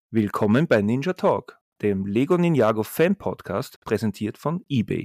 Willkommen bei Ninja Talk, dem Lego Ninjago Fan Podcast, präsentiert von eBay.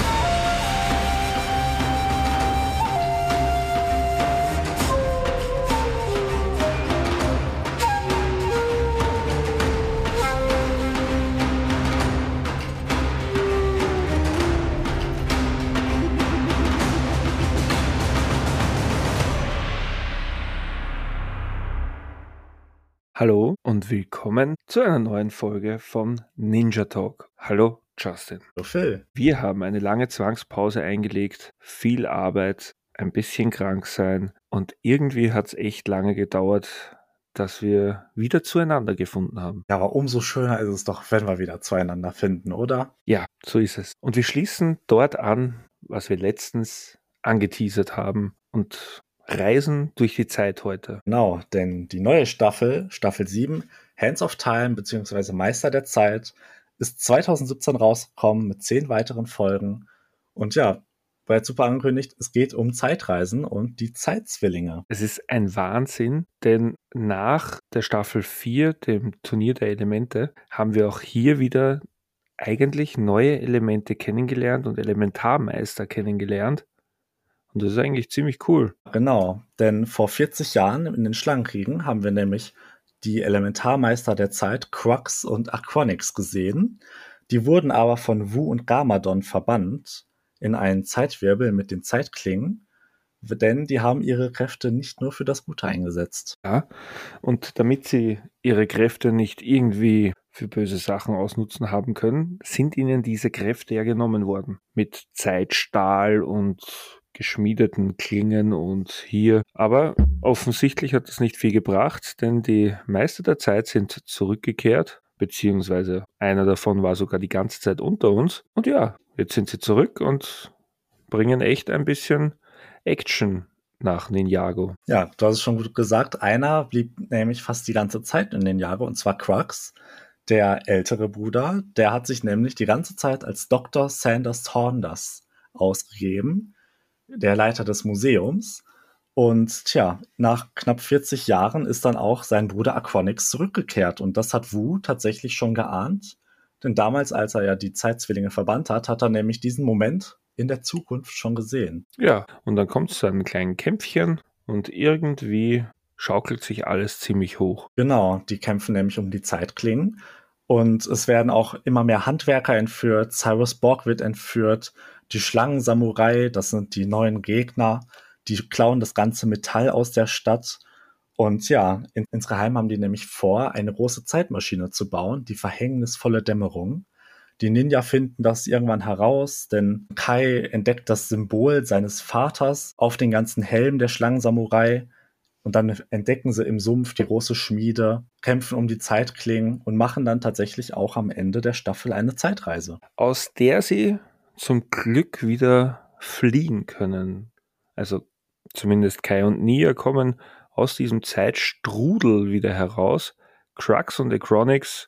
Hallo und willkommen zu einer neuen Folge von Ninja Talk. Hallo Justin. Hallo Phil. Wir haben eine lange Zwangspause eingelegt, viel Arbeit, ein bisschen krank sein und irgendwie hat es echt lange gedauert, dass wir wieder zueinander gefunden haben. Ja, aber umso schöner ist es doch, wenn wir wieder zueinander finden, oder? Ja, so ist es. Und wir schließen dort an, was wir letztens angeteasert haben und reisen durch die Zeit heute. Genau, denn die neue Staffel, Staffel 7, Hands of Time bzw. Meister der Zeit, ist 2017 rausgekommen mit 10 weiteren Folgen. Und ja, war jetzt super angekündigt, es geht um Zeitreisen und die Zeitzwillinge. Es ist ein Wahnsinn, denn nach der Staffel 4, dem Turnier der Elemente, haben wir auch hier wieder eigentlich neue Elemente kennengelernt und Elementarmeister kennengelernt. Und das ist eigentlich ziemlich cool. Genau, denn vor 40 Jahren in den Schlangenkriegen haben wir nämlich die Elementarmeister der Zeit, Crux und Aquonix, gesehen. Die wurden aber von Wu und Garmadon verbannt in einen Zeitwirbel mit den Zeitklingen, denn die haben ihre Kräfte nicht nur für das Gute eingesetzt. Ja, und damit sie ihre Kräfte nicht irgendwie für böse Sachen ausnutzen haben können, sind ihnen diese Kräfte ja genommen worden. Mit Zeitstahl und geschmiedeten Klingen und hier. Aber offensichtlich hat das nicht viel gebracht, denn die Meister der Zeit sind zurückgekehrt, beziehungsweise einer davon war sogar die ganze Zeit unter uns. Und ja, jetzt sind sie zurück und bringen echt ein bisschen Action nach Ninjago. Ja, du hast es schon gut gesagt. Einer blieb nämlich fast die ganze Zeit in Ninjago, und zwar Crux, der ältere Bruder. Der hat sich nämlich die ganze Zeit als Dr. Sanders Thornders ausgegeben, der Leiter des Museums. Und tja, nach knapp 40 Jahren ist dann auch sein Bruder Aquonix zurückgekehrt. Und das hat Wu tatsächlich schon geahnt. Denn damals, als er ja die Zeitzwillinge verbannt hat, hat er nämlich diesen Moment in der Zukunft schon gesehen. Ja, und dann kommt es zu einem kleinen Kämpfchen und irgendwie schaukelt sich alles ziemlich hoch. Genau, die kämpfen nämlich um die Zeitklingen. Und es werden auch immer mehr Handwerker entführt. Cyrus Borg wird entführt. Die Schlangensamurai, das sind die neuen Gegner. Die klauen das ganze Metall aus der Stadt. Und ja, insgeheim haben die nämlich vor, eine große Zeitmaschine zu bauen, die verhängnisvolle Dämmerung. Die Ninja finden das irgendwann heraus, denn Kai entdeckt das Symbol seines Vaters auf den ganzen Helm der Schlangensamurai. Und dann entdecken sie im Sumpf die große Schmiede, kämpfen um die Zeitklingen und machen dann tatsächlich auch am Ende der Staffel eine Zeitreise. Aus der sie zum Glück wieder fliehen können. Also zumindest Kai und Nia kommen aus diesem Zeitstrudel wieder heraus. Crux und Aquonix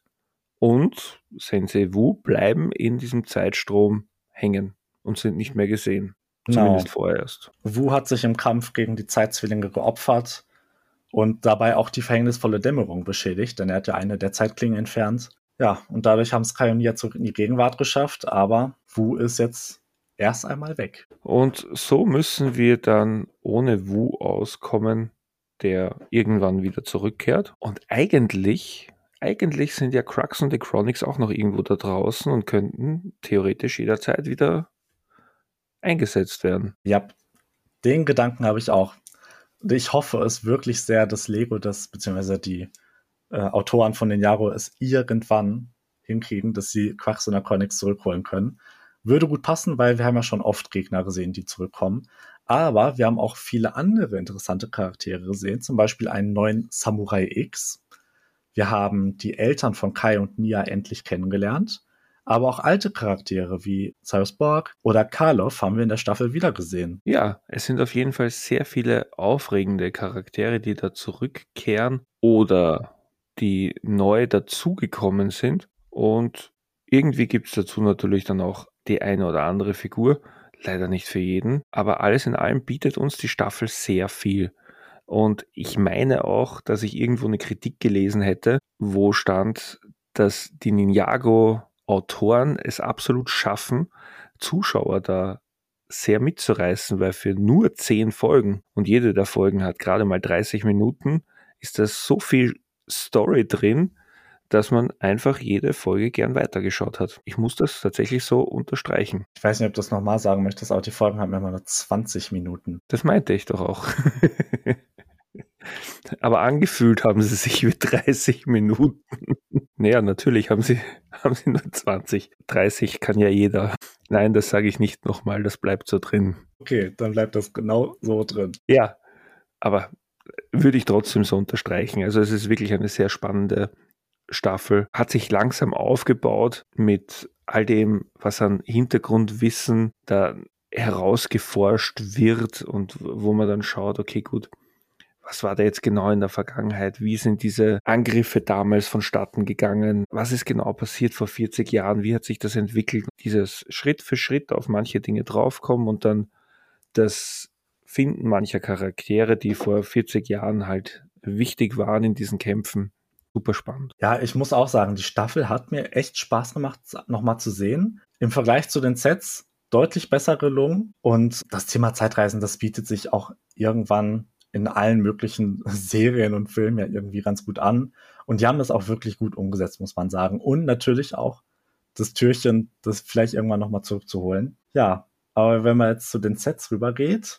und Sensei Wu bleiben in diesem Zeitstrom hängen und sind nicht mehr gesehen. Zumindest vorerst. Wu hat sich im Kampf gegen die Zeitzwillinge geopfert und dabei auch die verhängnisvolle Dämmerung beschädigt, denn er hat ja eine der Zeitklingen entfernt. Ja, und dadurch haben es Kai und Nia zurück in die Gegenwart geschafft, aber Wu ist jetzt erst einmal weg. Und so müssen wir dann ohne Wu auskommen, der irgendwann wieder zurückkehrt. Und eigentlich sind ja Crux und Aquonix auch noch irgendwo da draußen und könnten theoretisch jederzeit wieder eingesetzt werden. Ja, den Gedanken habe ich auch. Ich hoffe es wirklich sehr, dass Lego das, beziehungsweise die Autoren von Ninjago es irgendwann hinkriegen, dass sie Crux und Aquonix zurückholen können. Würde gut passen, weil wir haben ja schon oft Gegner gesehen, die zurückkommen. Aber wir haben auch viele andere interessante Charaktere gesehen, zum Beispiel einen neuen Samurai X. Wir haben die Eltern von Kai und Nia endlich kennengelernt. Aber auch alte Charaktere wie Cyrus Borg oder Karloff haben wir in der Staffel wieder gesehen. Ja, es sind auf jeden Fall sehr viele aufregende Charaktere, die da zurückkehren oder die neu dazugekommen sind. Und irgendwie gibt es dazu natürlich dann auch die eine oder andere Figur. Leider nicht für jeden. Aber alles in allem bietet uns die Staffel sehr viel. Und ich meine auch, dass ich irgendwo eine Kritik gelesen hätte, wo stand, dass die Ninjago-Autoren es absolut schaffen, Zuschauer da sehr mitzureißen, weil für nur 10 Folgen, und jede der Folgen hat gerade mal 30 Minuten, ist da so viel Story drin, dass man einfach jede Folge gern weitergeschaut hat. Ich muss das tatsächlich so unterstreichen. Ich weiß nicht, ob du das nochmal sagen möchtest, aber die Folgen haben immer nur 20 Minuten. Das meinte ich doch auch. Aber angefühlt haben sie sich wie 30 Minuten. Naja, natürlich haben sie nur 20. 30 kann ja jeder. Nein, das sage ich nicht nochmal, das bleibt so drin. Okay, dann bleibt das genau so drin. Ja, aber würde ich trotzdem so unterstreichen. Also es ist wirklich eine sehr spannende Staffel. Hat sich langsam aufgebaut mit all dem, was an Hintergrundwissen da herausgeforscht wird und wo man dann schaut, okay, gut, was war da jetzt genau in der Vergangenheit? Wie sind diese Angriffe damals vonstatten gegangen? Was ist genau passiert vor 40 Jahren? Wie hat sich das entwickelt? Dieses Schritt für Schritt auf manche Dinge draufkommen und dann das Finden mancher Charaktere, die vor 40 Jahren halt wichtig waren in diesen Kämpfen. Super spannend. Ja, ich muss auch sagen, die Staffel hat mir echt Spaß gemacht, nochmal zu sehen. Im Vergleich zu den Sets deutlich besser gelungen. Und das Thema Zeitreisen, das bietet sich auch irgendwann in allen möglichen Serien und Filmen ja irgendwie ganz gut an. Und die haben das auch wirklich gut umgesetzt, muss man sagen. Und natürlich auch das Türchen, das vielleicht irgendwann nochmal zurückzuholen. Ja, aber wenn man jetzt zu den Sets rübergeht,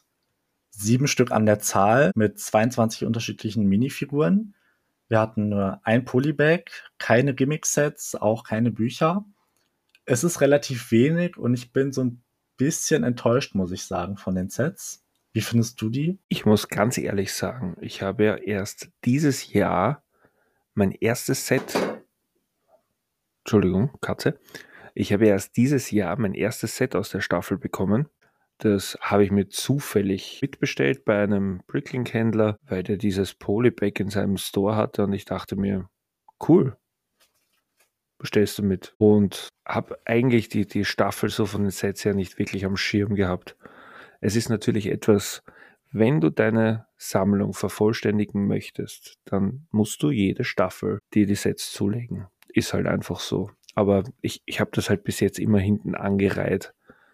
7 Stück an der Zahl mit 22 unterschiedlichen Minifiguren. Wir hatten nur ein Polybag, keine Gimmick-Sets, auch keine Bücher. Es ist relativ wenig und ich bin so ein bisschen enttäuscht, muss ich sagen, von den Sets. Wie findest du die? Ich muss ganz ehrlich sagen, ich habe ja erst dieses Jahr mein erstes Set, Entschuldigung, Katze, ich habe erst dieses Jahr mein erstes Set aus der Staffel bekommen. Das habe ich mir zufällig mitbestellt bei einem Bricklink-Händler, weil der dieses Polybag in seinem Store hatte und ich dachte mir, cool, bestellst du mit. Und habe eigentlich die Staffel so von den Sets her nicht wirklich am Schirm gehabt. Es ist natürlich etwas, wenn du deine Sammlung vervollständigen möchtest, dann musst du jede Staffel dir die Sets zulegen. Ist halt einfach so. Aber ich habe das halt bis jetzt immer hinten angereiht.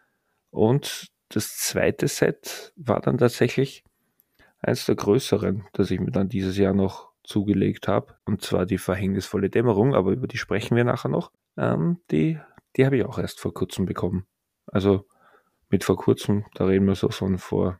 Und das zweite Set war dann tatsächlich eins der größeren, das ich mir dann dieses Jahr noch zugelegt habe. Und zwar die verhängnisvolle Dämmerung, aber über die sprechen wir nachher noch. Die habe ich auch erst vor kurzem bekommen. Also mit vor kurzem, da reden wir so von vor,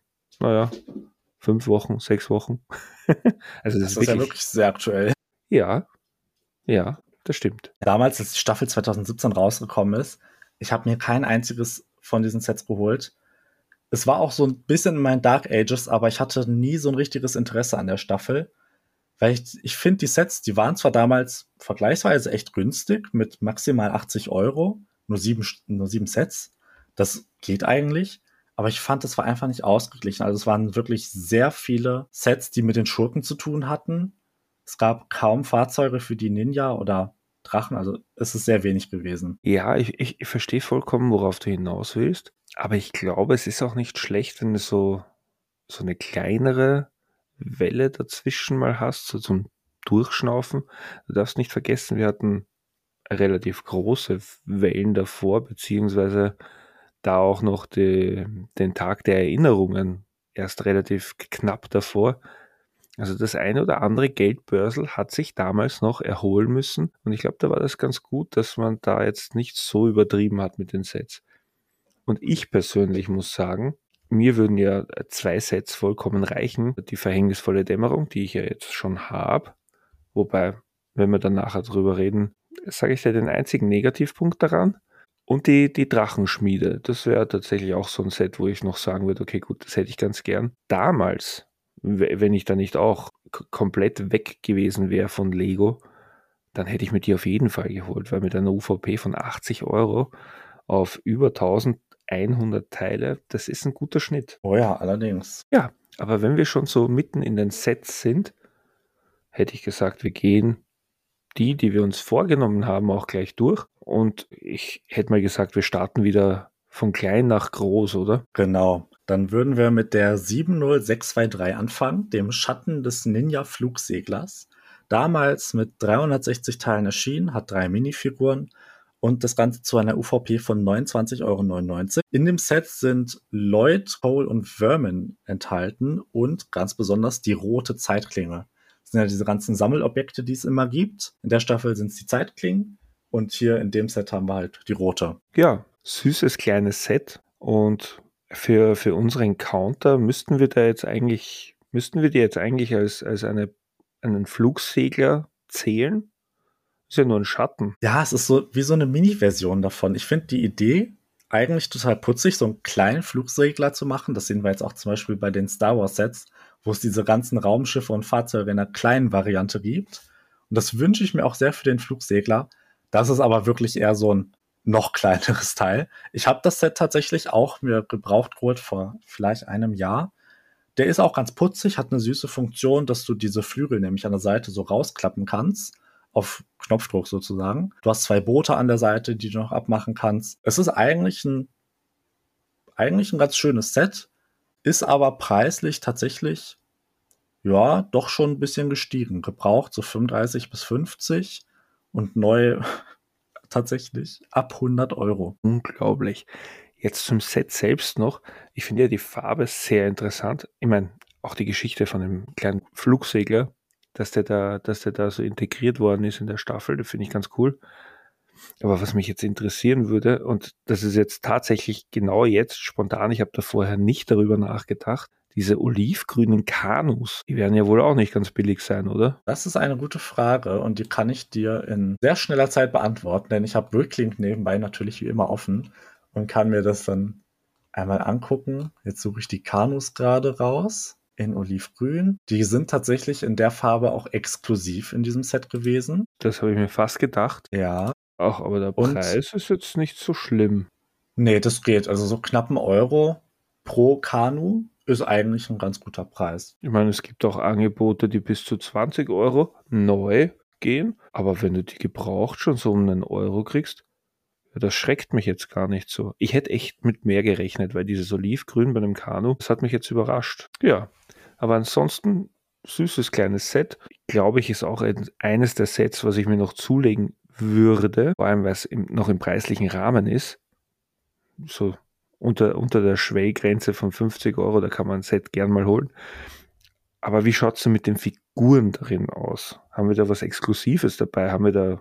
5 Wochen, 6 Wochen. Also Das ist ja wirklich sehr aktuell. Ja, das stimmt. Damals, als die Staffel 2017 rausgekommen ist, ich habe mir kein einziges von diesen Sets geholt. Es war auch so ein bisschen in meinen Dark Ages, aber ich hatte nie so ein richtiges Interesse an der Staffel. Weil ich finde, die Sets, die waren zwar damals vergleichsweise echt günstig, mit maximal 80 Euro, nur sieben Sets. Das geht eigentlich. Aber ich fand, das war einfach nicht ausgeglichen. Also es waren wirklich sehr viele Sets, die mit den Schurken zu tun hatten. Es gab kaum Fahrzeuge für die Ninja oder Drachen, also es ist sehr wenig gewesen. Ja, ich verstehe vollkommen, worauf du hinaus willst. Aber ich glaube, es ist auch nicht schlecht, wenn du so eine kleinere Welle dazwischen mal hast, so zum Durchschnaufen. Du darfst nicht vergessen, wir hatten relativ große Wellen davor, beziehungsweise da auch noch den Tag der Erinnerungen erst relativ knapp davor. Also das eine oder andere Geldbörsel hat sich damals noch erholen müssen und ich glaube, da war das ganz gut, dass man da jetzt nicht so übertrieben hat mit den Sets. Und ich persönlich muss sagen, mir würden ja 2 Sets vollkommen reichen. Die verhängnisvolle Dämmerung, die ich ja jetzt schon habe, wobei, wenn wir dann nachher drüber reden, sage ich dir den einzigen Negativpunkt daran. Und die Drachenschmiede, das wäre tatsächlich auch so ein Set, wo ich noch sagen würde, okay, gut, das hätte ich ganz gern. Damals, wenn ich da nicht auch komplett weg gewesen wäre von Lego, dann hätte ich mir die auf jeden Fall geholt, weil mit einer UVP von 80 Euro auf über 1100 Teile, das ist ein guter Schnitt. Oh ja, allerdings. Ja, aber wenn wir schon so mitten in den Sets sind, hätte ich gesagt, wir gehen die wir uns vorgenommen haben, auch gleich durch. Und ich hätte mal gesagt, wir starten wieder von klein nach groß, oder? Genau. Dann würden wir mit der 70623 anfangen, dem Schatten des Ninja-Flugseglers. Damals mit 360 Teilen erschienen, hat 3 Minifiguren und das Ganze zu einer UVP von 29,99 €. In dem Set sind Lloyd, Cole und Vermin enthalten und ganz besonders die rote Zeitklinge. Das sind ja diese ganzen Sammelobjekte, die es immer gibt. In der Staffel sind es die Zeitklingen und hier in dem Set haben wir halt die rote. Ja, süßes kleines Set und für unseren Counter müssten wir die jetzt eigentlich als einen Flugsegler zählen? Ist ja nur ein Schatten. Ja, es ist so wie so eine Mini-Version davon. Ich finde die Idee eigentlich total putzig, so einen kleinen Flugsegler zu machen. Das sehen wir jetzt auch zum Beispiel bei den Star Wars Sets, wo es diese ganzen Raumschiffe und Fahrzeuge in einer kleinen Variante gibt. Und das wünsche ich mir auch sehr für den Flugsegler. Das ist aber wirklich eher so ein noch kleineres Teil. Ich habe das Set tatsächlich auch mir gebraucht geholt vor vielleicht einem Jahr. Der ist auch ganz putzig, hat eine süße Funktion, dass du diese Flügel nämlich an der Seite so rausklappen kannst. Auf Knopfdruck sozusagen. Du hast 2 Boote an der Seite, die du noch abmachen kannst. Es ist eigentlich ein ganz schönes Set, ist aber preislich tatsächlich, ja, doch schon ein bisschen gestiegen. Gebraucht so 35 bis 50 und neu tatsächlich ab 100 €. Unglaublich. Jetzt zum Set selbst noch. Ich finde ja die Farbe sehr interessant. Ich meine, auch die Geschichte von dem kleinen Flugsegler, dass der da so integriert worden ist in der Staffel, das finde ich ganz cool. Aber was mich jetzt interessieren würde, und das ist jetzt tatsächlich genau jetzt spontan, ich habe da vorher nicht darüber nachgedacht, diese olivgrünen Kanus, die werden ja wohl auch nicht ganz billig sein, oder? Das ist eine gute Frage und die kann ich dir in sehr schneller Zeit beantworten, denn ich habe Bricklink nebenbei natürlich wie immer offen und kann mir das dann einmal angucken. Jetzt suche ich die Kanus gerade raus in Olivgrün. Die sind tatsächlich in der Farbe auch exklusiv in diesem Set gewesen. Das habe ich mir fast gedacht. Ja. Ach, aber der Und- Preis ist jetzt nicht so schlimm. Nee, das geht. Also so knapp €1 pro Kanu ist eigentlich ein ganz guter Preis. Ich meine, es gibt auch Angebote, die bis zu 20 € neu gehen, aber wenn du die gebraucht schon so um einen Euro kriegst, ja, das schreckt mich jetzt gar nicht so. Ich hätte echt mit mehr gerechnet, weil dieses Olivgrün bei einem Kanu, das hat mich jetzt überrascht. Ja, aber ansonsten süßes kleines Set. Glaube ich, ist auch eines der Sets, was ich mir noch zulegen würde, vor allem weil es noch im preislichen Rahmen ist. So unter der Schwellgrenze von 50 €, da kann man ein Set gern mal holen. Aber wie schaut es denn mit den Figuren darin aus? Haben wir da was Exklusives dabei?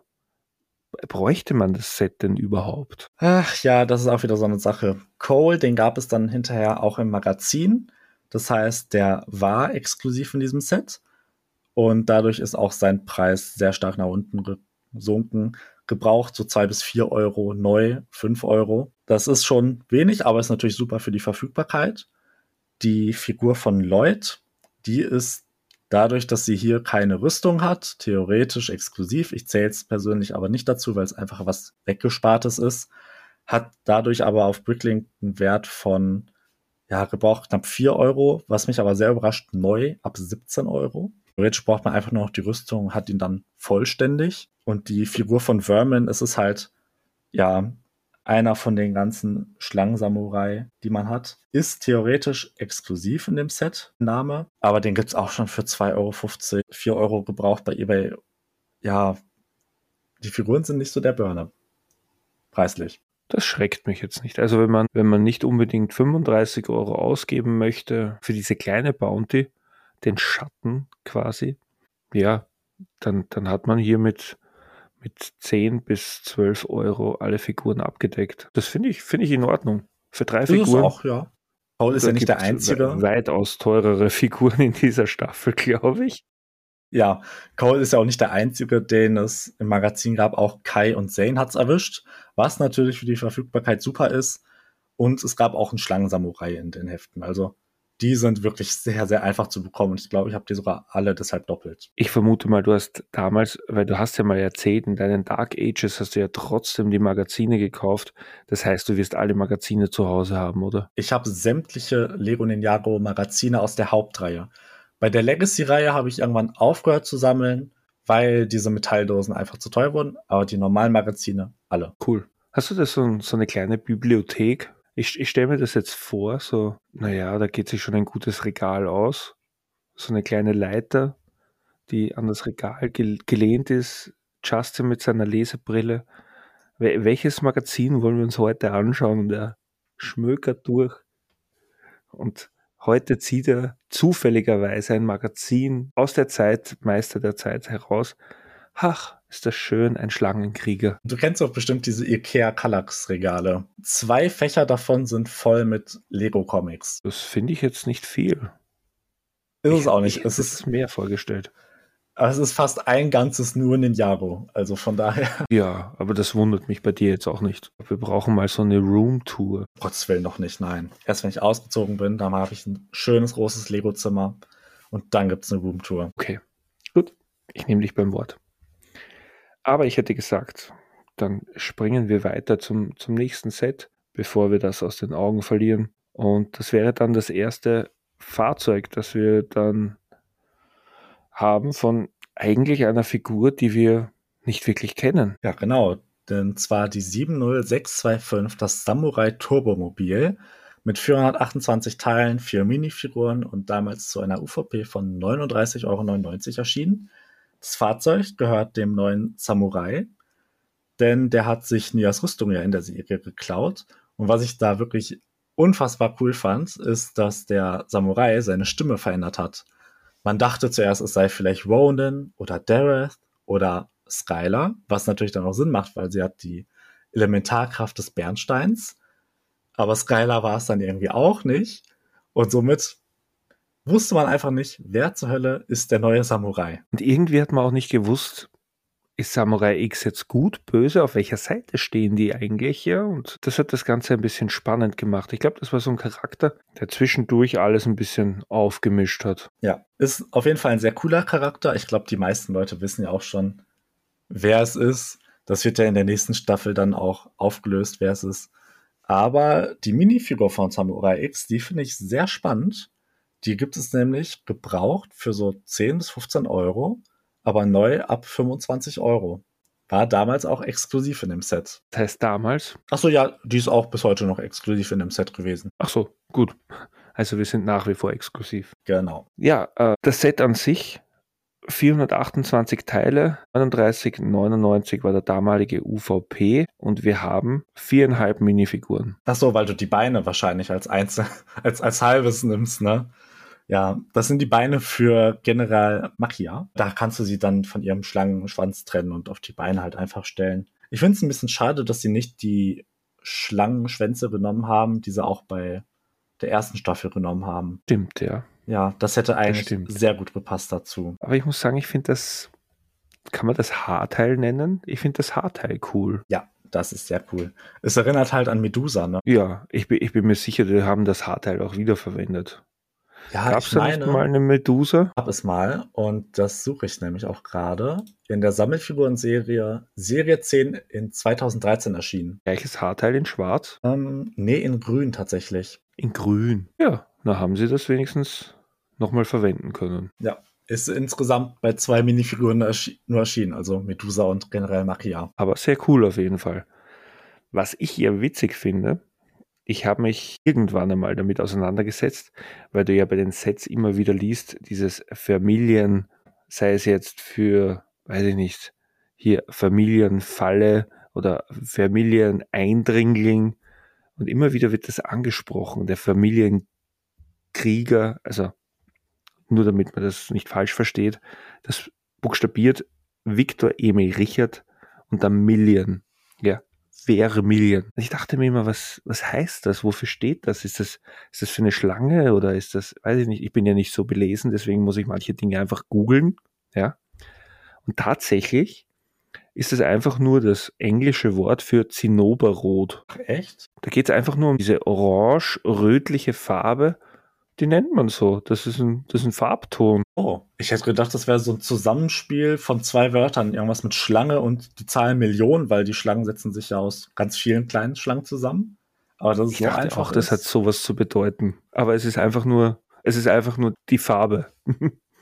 Bräuchte man das Set denn überhaupt? Ach ja, das ist auch wieder so eine Sache. Cole, den gab es dann hinterher auch im Magazin. Das heißt, der war exklusiv in diesem Set. Und dadurch ist auch sein Preis sehr stark nach unten gesunken. Gebraucht so 2 bis 4 €, neu 5 €. Das ist schon wenig, aber ist natürlich super für die Verfügbarkeit. Die Figur von Lloyd, die ist dadurch, dass sie hier keine Rüstung hat, theoretisch exklusiv. Ich zähle es persönlich aber nicht dazu, weil es einfach was Weggespartes ist. Hat dadurch aber auf Bricklink einen Wert von, ja, gebraucht knapp 4 €, was mich aber sehr überrascht, neu ab 17 €. Theoretisch braucht man einfach nur noch die Rüstung, hat ihn dann vollständig. Und die Figur von Vermin, es ist halt, ja, einer von den ganzen Schlangensamurai, die man hat, ist theoretisch exklusiv in dem Set, Name, aber den gibt's auch schon für 2,50 €, 4 € gebraucht bei eBay. Ja, die Figuren sind nicht so der Burner. Preislich. Das schreckt mich jetzt nicht. Also wenn man nicht unbedingt 35 € ausgeben möchte für diese kleine Bounty, den Schatten quasi, ja, dann hat man hier mit 10 bis 12 € alle Figuren abgedeckt. Das finde ich in Ordnung. Für 3 Das ist Figuren. auch, ja. Paul ist ja nicht der Einzige. Weitaus teurere Figuren in dieser Staffel, glaube ich. Ja, Cole ist ja auch nicht der Einzige, den es im Magazin gab. Auch Kai und Zane hat's erwischt, was natürlich für die Verfügbarkeit super ist. Und es gab auch einen Schlangensamurai in den Heften. Also die sind wirklich sehr, sehr einfach zu bekommen. Und ich glaube, ich habe die sogar alle deshalb doppelt. Ich vermute mal, du hast damals, weil du hast ja mal erzählt, in deinen Dark Ages hast du ja trotzdem die Magazine gekauft. Das heißt, du wirst alle Magazine zu Hause haben, oder? Ich habe sämtliche Lego Ninjago Magazine aus der Hauptreihe. Bei der Legacy-Reihe habe ich irgendwann aufgehört zu sammeln, weil diese Metalldosen einfach zu teuer wurden. Aber die normalen Magazine, alle. Cool. Hast du da so eine kleine Bibliothek Ich stelle mir das jetzt vor, so, naja, da geht sich schon ein gutes Regal aus. So eine kleine Leiter, die an das Regal gelehnt ist. Justin mit seiner Lesebrille. Welches Magazin wollen wir uns heute anschauen? Und er schmökert durch. Und heute zieht er zufälligerweise ein Magazin aus der Zeit, Meister der Zeit heraus. Ach, ist das schön, ein Schlangenkrieger. Du kennst doch bestimmt diese IKEA Kallax-Regale. 2 Fächer davon sind voll mit Lego-Comics. Das finde ich jetzt nicht viel. Ist es auch nicht. Es ist mehr vorgestellt. Aber es ist fast ein ganzes nur Ninjago. Also von daher. Ja, aber das wundert mich bei dir jetzt auch nicht. Wir brauchen mal so eine Roomtour. Gottes Willen noch nicht, nein. Erst wenn ich ausgezogen bin, dann habe ich ein schönes, großes Lego-Zimmer. Und dann gibt es eine Roomtour. Okay, gut. Ich nehme dich beim Wort. Aber ich hätte gesagt, dann springen wir weiter zum nächsten Set, bevor wir das aus den Augen verlieren. Und das wäre dann das erste Fahrzeug, das wir dann haben von eigentlich einer Figur, die wir nicht wirklich kennen. Ja, genau. Denn zwar die 70625, das Samurai Turbomobil mit 428 Teilen, 4 Minifiguren und damals zu einer UVP von 39,99 € erschienen. Das Fahrzeug gehört dem neuen Samurai, denn der hat sich Nias Rüstung ja in der Serie geklaut. Und was ich da wirklich unfassbar cool fand, ist, dass der Samurai seine Stimme verändert hat. Man dachte zuerst, es sei vielleicht Ronin oder Dareth oder Skylar, was natürlich dann auch Sinn macht, weil sie hat die Elementarkraft des Bernsteins. Aber Skylar war es dann irgendwie auch nicht. Und somit wusste man einfach nicht, wer zur Hölle ist der neue Samurai. Und irgendwie hat man auch nicht gewusst, ist Samurai X jetzt gut, böse, auf welcher Seite stehen die eigentlich, ja? Und das hat das Ganze ein bisschen spannend gemacht. Ich glaube, das war so ein Charakter, der zwischendurch alles ein bisschen aufgemischt hat. Ja, ist auf jeden Fall ein sehr cooler Charakter. Ich glaube, die meisten Leute wissen ja auch schon, wer es ist. Das wird ja in der nächsten Staffel dann auch aufgelöst, wer es ist. Aber die Minifigur von Samurai X, die finde ich sehr spannend. Die gibt es nämlich gebraucht für so 10 bis 15 €, aber neu ab 25 €. War damals auch exklusiv in dem Set. Das heißt damals? Achso, ja, die ist auch bis heute noch exklusiv in dem Set gewesen. Ach so, gut. Also wir sind nach wie vor exklusiv. Genau. Ja, das Set an sich, 428 Teile, 39,99 war der damalige UVP und wir haben 4,5 Minifiguren. Achso, weil du die Beine wahrscheinlich als Einzel als halbes nimmst, ne? Ja, das sind die Beine für General Machia. Da kannst du sie dann von ihrem Schlangenschwanz trennen und auf die Beine halt einfach stellen. Ich finde es ein bisschen schade, dass sie nicht die Schlangenschwänze genommen haben, die sie auch bei der ersten Staffel genommen haben. Stimmt, ja. Ja, das hätte eigentlich sehr gut gepasst dazu. Aber ich muss sagen, ich finde das, kann man das Haarteil nennen? Ich finde das Haarteil cool. Ja, das ist sehr cool. Es erinnert halt an Medusa, ne? Ja, ich bin mir sicher, die haben das Haarteil auch wiederverwendet. Ja, gab es da nicht mal eine Medusa? Gab es mal und das suche ich nämlich auch gerade. In der Sammelfiguren-Serie Serie 10 in 2013 erschienen. Gleiches Haarteil in schwarz? Nee, in grün tatsächlich. In grün? Ja, na haben sie das wenigstens nochmal verwenden können. Ja, ist insgesamt bei 2 Minifiguren nur erschienen, also Medusa und General Machia. Aber sehr cool auf jeden Fall. Was ich eher witzig finde, ich habe mich irgendwann einmal damit auseinandergesetzt, weil du ja bei den Sets immer wieder liest, dieses Familien, sei es jetzt für, weiß ich nicht, hier Familienfalle oder Familieneindringling und immer wieder wird das angesprochen, der Familienkrieger, also nur damit man das nicht falsch versteht, das buchstabiert Viktor Emil Richard und dann Million, ja. Vermillion. Ich dachte mir immer, was heißt das? Wofür steht das? Ist das für eine Schlange oder ist das, weiß ich nicht, ich bin ja nicht so belesen, deswegen muss ich manche Dinge einfach googeln, ja. Und tatsächlich ist es einfach nur das englische Wort für Zinnoberrot. Ach, echt? Da geht es einfach nur um diese orange-rötliche Farbe, die nennt man so. Das ist ein Farbton. Oh, ich hätte gedacht, das wäre so ein Zusammenspiel von 2 Wörtern. Irgendwas mit Schlange und die Zahl Million, weil die Schlangen setzen sich ja aus ganz vielen kleinen Schlangen zusammen. Aber das ist so einfach. Auch das hat sowas zu bedeuten. Aber es ist einfach nur die Farbe.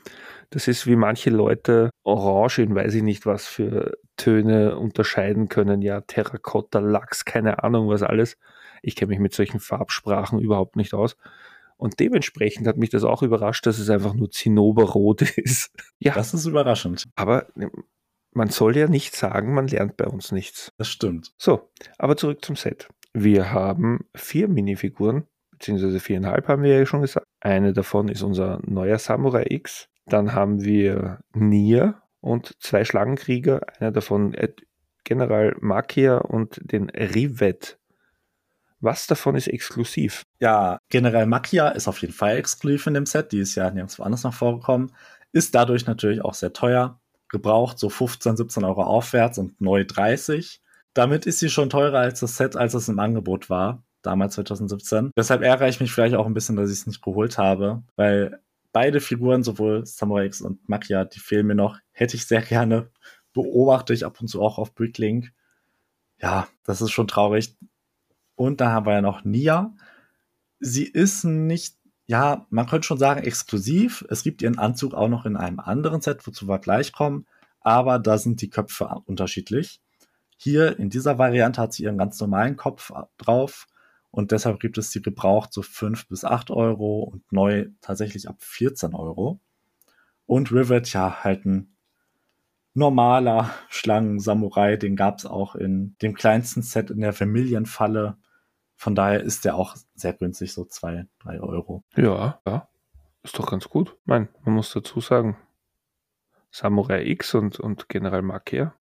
Das ist wie manche Leute Orange in weiß ich nicht was für Töne unterscheiden können. Ja, Terrakotta, Lachs, keine Ahnung was alles. Ich kenne mich mit solchen Farbsprachen überhaupt nicht aus. Und dementsprechend hat mich das auch überrascht, dass es einfach nur Zinnoberrot ist. Ja, Das ist überraschend. aber man soll ja nicht sagen, man lernt bei uns nichts. Das stimmt. So, aber zurück zum Set. Wir haben 4 Minifiguren, beziehungsweise 4,5 haben wir ja schon gesagt. Eine davon ist unser neuer Samurai X. Dann haben wir Nier und 2 Schlangenkrieger. Einer davon General Makia und den Rivet. Was davon ist exklusiv? Ja, General Makia ist auf jeden Fall exklusiv in dem Set. Die ist ja nirgendwo anders noch vorgekommen. Ist dadurch natürlich auch sehr teuer. Gebraucht so 15, 17 Euro aufwärts und neu 30. Damit ist sie schon teurer als das Set, als es im Angebot war. Damals 2017. Deshalb ärgere ich mich vielleicht auch ein bisschen, dass ich es nicht geholt habe. Weil beide Figuren, sowohl Samurai X und Makia, die fehlen mir noch. Hätte ich sehr gerne. Beobachte ich ab und zu auch auf Bricklink. Ja, das ist schon traurig. Und dann haben wir ja noch Nia. Sie ist nicht, ja, man könnte schon sagen, exklusiv. Es gibt ihren Anzug auch noch in einem anderen Set, wozu wir gleich kommen. Aber da sind die Köpfe unterschiedlich. Hier in dieser Variante hat sie ihren ganz normalen Kopf drauf. Und deshalb gibt es sie gebraucht so 5 bis 8 Euro und neu tatsächlich ab 14 Euro. Und Rivet, ja, halt ein normaler Schlangen-Samurai, den gab es auch in dem kleinsten Set in der Familienfalle. Von daher ist der auch sehr günstig, so 2, 3 Euro. Ja, ist doch ganz gut. Man muss dazu sagen, Samurai X und General Makia,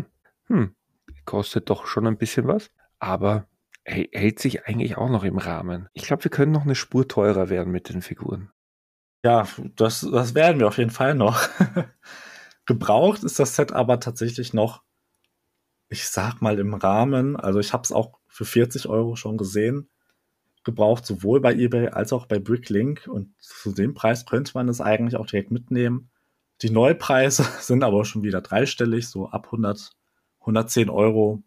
kostet doch schon ein bisschen was, aber hält sich eigentlich auch noch im Rahmen. Ich glaube, wir können noch eine Spur teurer werden mit den Figuren. Ja, das werden wir auf jeden Fall noch. Gebraucht ist das Set aber tatsächlich noch, ich sag mal, im Rahmen. Also ich habe es auch für 40 Euro schon gesehen. Gebraucht sowohl bei eBay als auch bei Bricklink. Und zu dem Preis könnte man es eigentlich auch direkt mitnehmen. Die Neupreise sind aber schon wieder dreistellig, so ab 100, 110 Euro.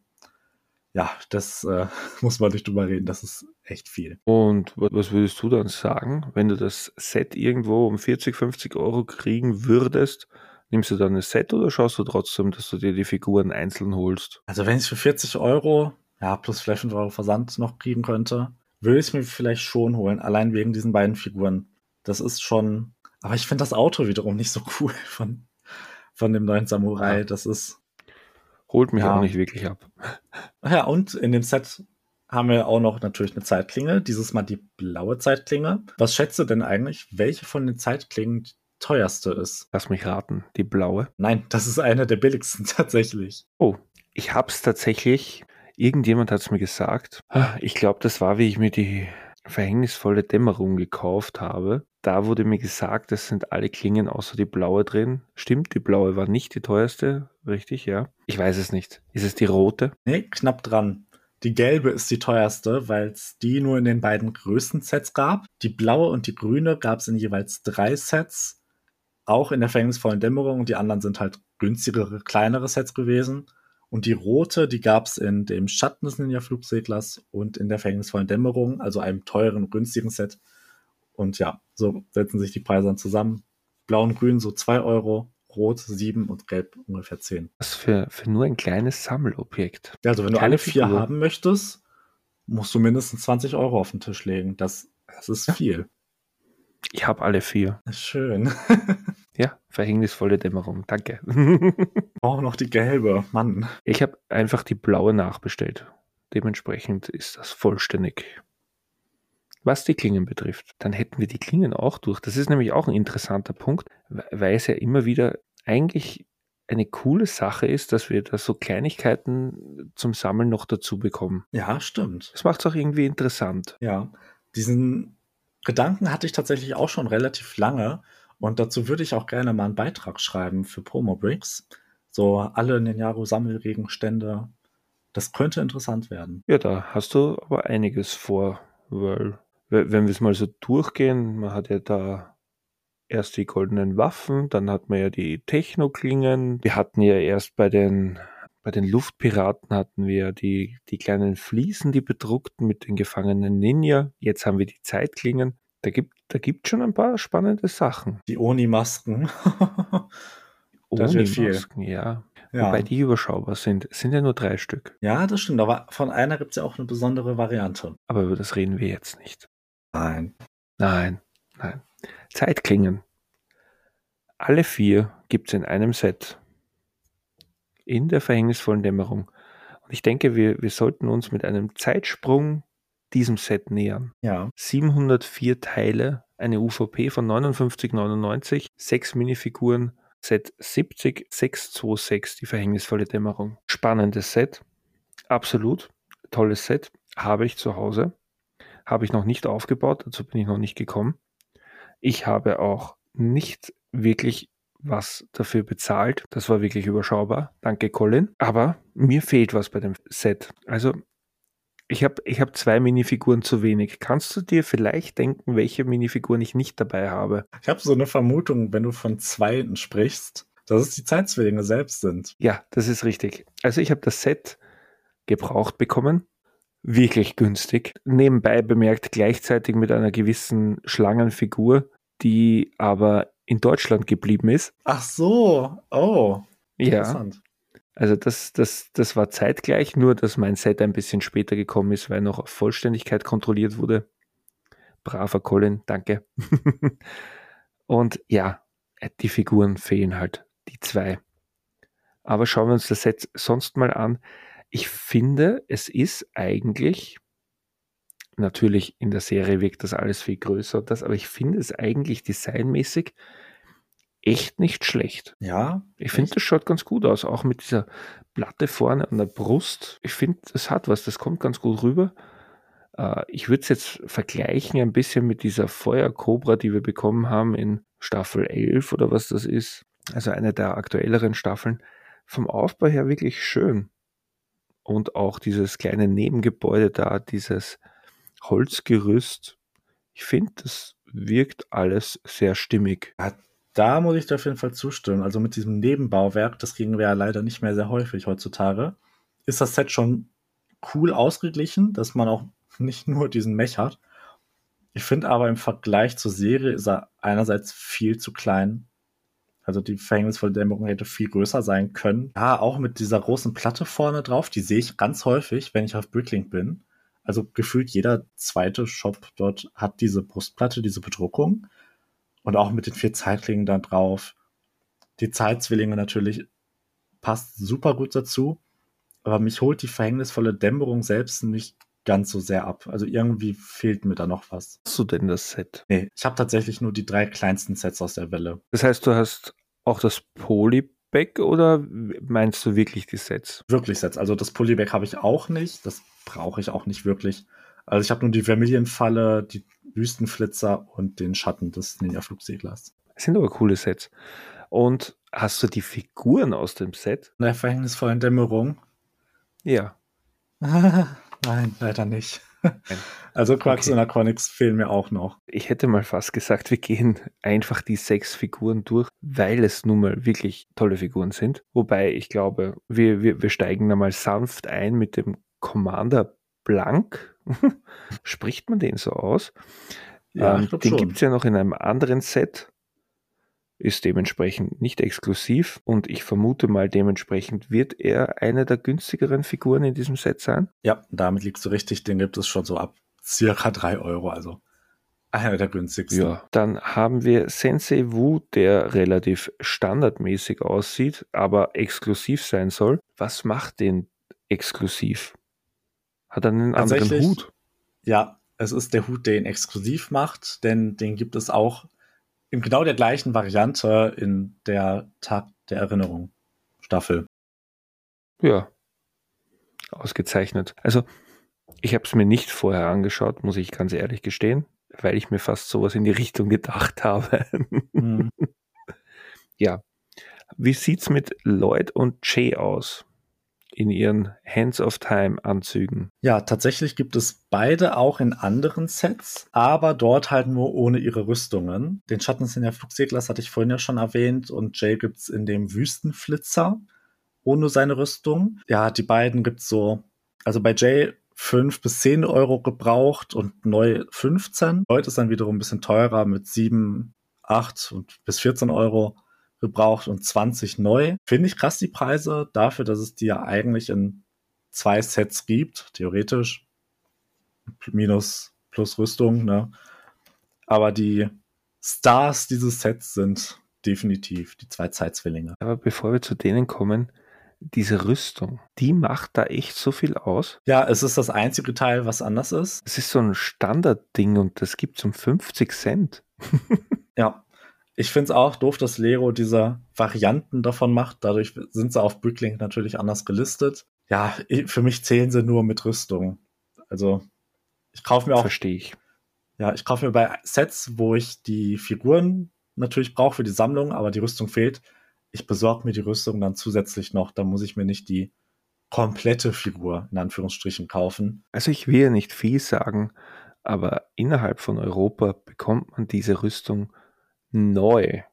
Ja, das muss man nicht drüber reden. Das ist echt viel. Und was würdest du dann sagen, wenn du das Set irgendwo um 40, 50 Euro kriegen würdest? Nimmst du dann ein Set oder schaust du trotzdem, dass du dir die Figuren einzeln holst? Also wenn ich es für 40 Euro, ja, plus vielleicht 5 Euro Versand noch kriegen könnte, würde ich es mir vielleicht schon holen. Allein wegen diesen beiden Figuren. Das ist schon, aber ich finde das Auto wiederum nicht so cool von dem neuen Samurai. Ja. Das ist, Holt mich ja. auch nicht wirklich ab. Ja, und in dem Set haben wir auch noch natürlich eine Zeitklinge. Dieses Mal die blaue Zeitklinge. Was schätzt du denn eigentlich, welche von den Zeitklingen die teuerste ist? Lass mich raten, die blaue. Nein, das ist eine der billigsten tatsächlich. Oh, ich hab's tatsächlich, irgendjemand hat's mir gesagt. Ich glaube, das war, wie ich mir die verhängnisvolle Dämmerung gekauft habe. Da wurde mir gesagt, es sind alle Klingen außer die blaue drin. Stimmt, die blaue war nicht die teuerste, richtig, ja. Ich weiß es nicht. Ist es die rote? Nee, knapp dran. Die gelbe ist die teuerste, weil es die nur in den beiden größten Sets gab. Die blaue und die grüne gab es in jeweils 3 Sets. Auch in der verhängnisvollen Dämmerung. Und die anderen sind halt günstigere, kleinere Sets gewesen. Und die rote, die gab es in dem Schatten des Ninja-Flugseglers und in der verhängnisvollen Dämmerung, also einem teuren, günstigen Set. Und ja, so setzen sich die Preise dann zusammen. Blau und grün so 2 Euro, rot 7 und gelb ungefähr 10. Was für nur ein kleines Sammelobjekt. Ja, also wenn du Keine alle 4 Figur. haben möchtest, musst du mindestens 20 Euro auf den Tisch legen. Das ist viel. Ich habe alle 4. Schön. Ja, verhängnisvolle Dämmerung, danke. Auch noch die gelbe, Mann. Ich habe einfach die blaue nachbestellt. Dementsprechend ist das vollständig. Was die Klingen betrifft, dann hätten wir die Klingen auch durch. Das ist nämlich auch ein interessanter Punkt, weil es ja immer wieder eigentlich eine coole Sache ist, dass wir da so Kleinigkeiten zum Sammeln noch dazu bekommen. Ja, stimmt. Das macht es auch irgendwie interessant. Ja, diesen Gedanken hatte ich tatsächlich auch schon relativ lange. Und dazu würde ich auch gerne mal einen Beitrag schreiben für Promo-Bricks. So alle Ninjago-Sammelgegenstände. Das könnte interessant werden. Ja, da hast du aber einiges vor, weil wenn wir es mal so durchgehen, man hat ja da erst die goldenen Waffen, dann hat man ja die Techno-Klingen. Wir hatten ja erst bei den Luftpiraten hatten wir die kleinen Fliesen, die bedruckten mit den gefangenen Ninja. Jetzt haben wir die Zeitklingen. Da gibt schon ein paar spannende Sachen. Die Oni-Masken. Das wird viel. Oni-Masken, ja. Ja. Wobei die überschaubar sind. Es sind ja nur 3 Stück. Ja, das stimmt. Aber von einer gibt es ja auch eine besondere Variante. Aber über das reden wir jetzt nicht. Nein. Nein. Zeitklingen. Alle 4 gibt es in einem Set. In der verhängnisvollen Dämmerung. Und ich denke, wir sollten uns mit einem Zeitsprung diesem Set nähern. Ja. 704 Teile, eine UVP von 59,99, 6 Minifiguren, Set 70626, die verhängnisvolle Dämmerung. Spannendes Set, absolut, tolles Set, habe ich zu Hause, habe ich noch nicht aufgebaut, dazu bin ich noch nicht gekommen. Ich habe auch nicht wirklich was dafür bezahlt, das war wirklich überschaubar, danke Colin, aber mir fehlt was bei dem Set. Also ich hab 2 Minifiguren zu wenig. Kannst du dir vielleicht denken, welche Minifiguren ich nicht dabei habe? Ich habe so eine Vermutung, wenn du von 2 sprichst, dass es die Zeitzwillinge selbst sind. Ja, das ist richtig. Also ich habe das Set gebraucht bekommen. Wirklich günstig. Nebenbei bemerkt gleichzeitig mit einer gewissen Schlangenfigur, die aber in Deutschland geblieben ist. Ach so. Oh. Ja. Interessant. Also das war zeitgleich, nur dass mein Set ein bisschen später gekommen ist, weil noch auf Vollständigkeit kontrolliert wurde. Braver Colin, danke. Und ja, die Figuren fehlen halt, die 2. Aber schauen wir uns das Set sonst mal an. Ich finde, es ist eigentlich, natürlich in der Serie wirkt das alles viel größer, aber ich finde es eigentlich designmäßig echt nicht schlecht. Ja. Ich finde, das schaut ganz gut aus, auch mit dieser Platte vorne an der Brust. Ich finde, das hat was, das kommt ganz gut rüber. Ich würde es jetzt vergleichen ein bisschen mit dieser Feuerkobra, die wir bekommen haben in Staffel 11 oder was das ist. Also eine der aktuelleren Staffeln. Vom Aufbau her wirklich schön. Und auch dieses kleine Nebengebäude da, dieses Holzgerüst. Ich finde, das wirkt alles sehr stimmig. Ja, da muss ich dir auf jeden Fall zustimmen. Also mit diesem Nebenbauwerk, das kriegen wir ja leider nicht mehr sehr häufig heutzutage, ist das Set schon cool ausgeglichen, dass man auch nicht nur diesen Mech hat. Ich finde aber im Vergleich zur Serie ist er einerseits viel zu klein. Also die verhängnisvolle Dämmerung hätte viel größer sein können. Ja, auch mit dieser großen Platte vorne drauf, die sehe ich ganz häufig, wenn ich auf Bricklink bin. Also gefühlt jeder zweite Shop dort hat diese Brustplatte, diese Bedruckung. Und auch mit den 4 Zeitklingen da drauf. Die Zeitzwillinge natürlich passt super gut dazu. Aber mich holt die verhängnisvolle Dämmerung selbst nicht ganz so sehr ab. Also irgendwie fehlt mir da noch was. Hast du denn das Set? Nee, ich habe tatsächlich nur die 3 kleinsten Sets aus der Welle. Das heißt, du hast auch das Polybag oder meinst du wirklich die Sets? Wirklich Sets. Also das Polybag habe ich auch nicht. Das brauche ich auch nicht wirklich. Also ich habe nur die Vermilienfalle, die Wüstenflitzer und den Schatten des Ninja-Flugseglers. Das sind aber coole Sets. Und hast du die Figuren aus dem Set? In der verhängnisvollen Dämmerung? Ja. Nein, leider nicht. Also Quacks und Aquanix fehlen mir auch noch. Ich hätte mal fast gesagt, wir gehen einfach die 6 Figuren durch, weil es nun mal wirklich tolle Figuren sind. Wobei ich glaube, wir steigen da mal sanft ein mit dem Commander Blank. Spricht man den so aus? Ja, ich glaub den schon. gibt es ja noch in einem anderen Set. Ist dementsprechend nicht exklusiv und ich vermute mal, dementsprechend wird er eine der günstigeren Figuren in diesem Set sein. Ja, damit liegst du richtig. Den gibt es schon so ab circa 3 Euro, also einer der günstigsten. Ja, dann haben wir Sensei Wu, der relativ standardmäßig aussieht, aber exklusiv sein soll. Was macht den exklusiv? Hat er einen anderen Tatsächlich, Hut? Ja, es ist der Hut, der ihn exklusiv macht, denn den gibt es auch in genau der gleichen Variante in der Tag der Erinnerung Staffel. Ja, ausgezeichnet. Also, ich habe es mir nicht vorher angeschaut, muss ich ganz ehrlich gestehen, weil ich mir fast sowas in die Richtung gedacht habe. Ja. Wie sieht's mit Lloyd und Jay aus? In ihren Hands of Time Anzügen. Ja, tatsächlich gibt es beide auch in anderen Sets, aber dort halt nur ohne ihre Rüstungen. Den Schatten in der Flugseglers hatte ich vorhin ja schon erwähnt und Jay gibt's in dem Wüstenflitzer ohne seine Rüstung. Ja, die beiden gibt's so, also bei Jay 5 bis 10 Euro gebraucht und neu 15. Heute ist dann wiederum ein bisschen teurer mit 7, 8 und bis 14 Euro gebraucht und 20 neu. Finde ich krass die Preise dafür, dass es die ja eigentlich in 2 Sets gibt, theoretisch. Minus plus Rüstung, ne? Aber die Stars dieses Sets sind definitiv die 2 Zeitzwillinge. Aber bevor wir zu denen kommen, diese Rüstung, die macht da echt so viel aus. Ja, es ist das einzige Teil, was anders ist. Es ist so ein Standardding und das gibt es um 50 Cent. Ja, ich finde es auch doof, dass Lego diese Varianten davon macht. Dadurch sind sie auf Bricklink natürlich anders gelistet. Ja, für mich zählen sie nur mit Rüstung. Also ich kaufe mir auch, Verstehe ich. ja, ich kaufe mir bei Sets, wo ich die Figuren natürlich brauche für die Sammlung, aber die Rüstung fehlt. Ich besorge mir die Rüstung dann zusätzlich noch. Da muss ich mir nicht die komplette Figur in Anführungsstrichen kaufen. Also ich will ja nicht viel sagen, aber innerhalb von Europa bekommt man diese Rüstung neu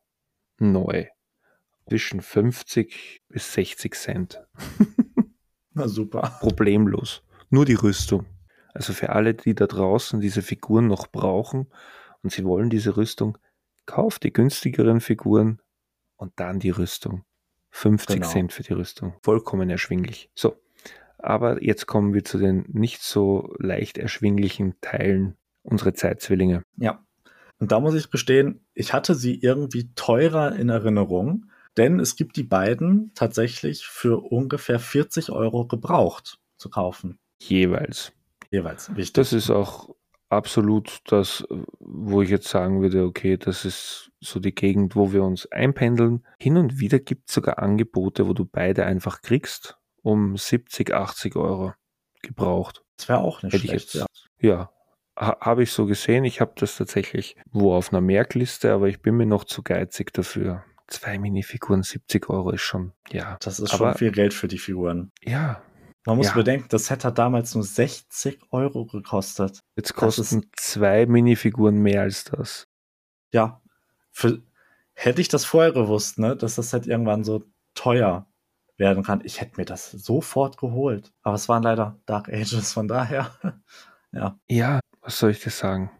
zwischen 50 bis 60 Cent. Na super. Problemlos. Nur die Rüstung. Also für alle, die da draußen diese Figuren noch brauchen und sie wollen diese Rüstung, kauft die günstigeren Figuren und dann die Rüstung. 50 Cent für die Rüstung. Vollkommen erschwinglich. So, aber jetzt kommen wir zu den nicht so leicht erschwinglichen Teilen unserer Zeitzwillinge. Ja. Und da muss ich gestehen, ich hatte sie irgendwie teurer in Erinnerung, denn es gibt die beiden tatsächlich für ungefähr 40 Euro gebraucht zu kaufen. Jeweils. Wichtig. Das ist auch absolut das, wo ich jetzt sagen würde, okay, das ist so die Gegend, wo wir uns einpendeln. Hin und wieder gibt es sogar Angebote, wo du beide einfach kriegst, um 70, 80 Euro gebraucht. Das wäre auch nicht Hätte schlecht, ich jetzt, ja. Habe ich so gesehen. Ich habe das tatsächlich wo auf einer Merkliste, aber ich bin mir noch zu geizig dafür. 2 Minifiguren, 70 Euro ist schon, ja. Das ist schon viel Geld für die Figuren. Ja. Man muss bedenken, das Set hat damals nur 60 Euro gekostet. Jetzt kosten 2 Minifiguren mehr als das. Ja. Hätte ich das vorher gewusst, ne, dass das Set irgendwann so teuer werden kann, ich hätte mir das sofort geholt. Aber es waren leider Dark Ages, von daher, ja. Ja, was soll ich dir sagen?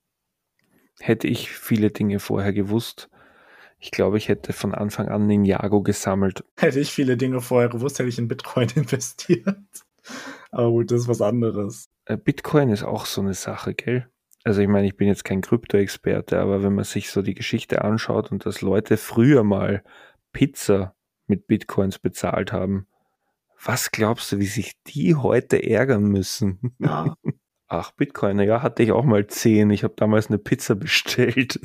Hätte ich viele Dinge vorher gewusst, ich glaube, ich hätte von Anfang an Ninjago gesammelt. Hätte ich viele Dinge vorher gewusst, hätte ich in Bitcoin investiert. Aber gut, das ist was anderes. Bitcoin ist auch so eine Sache, gell? Also ich meine, ich bin jetzt kein Krypto-Experte, aber wenn man sich so die Geschichte anschaut und dass Leute früher mal Pizza mit Bitcoins bezahlt haben, was glaubst du, wie sich die heute ärgern müssen? Ja. Ach, Bitcoin, ja, hatte ich auch mal 10. Ich habe damals eine Pizza bestellt.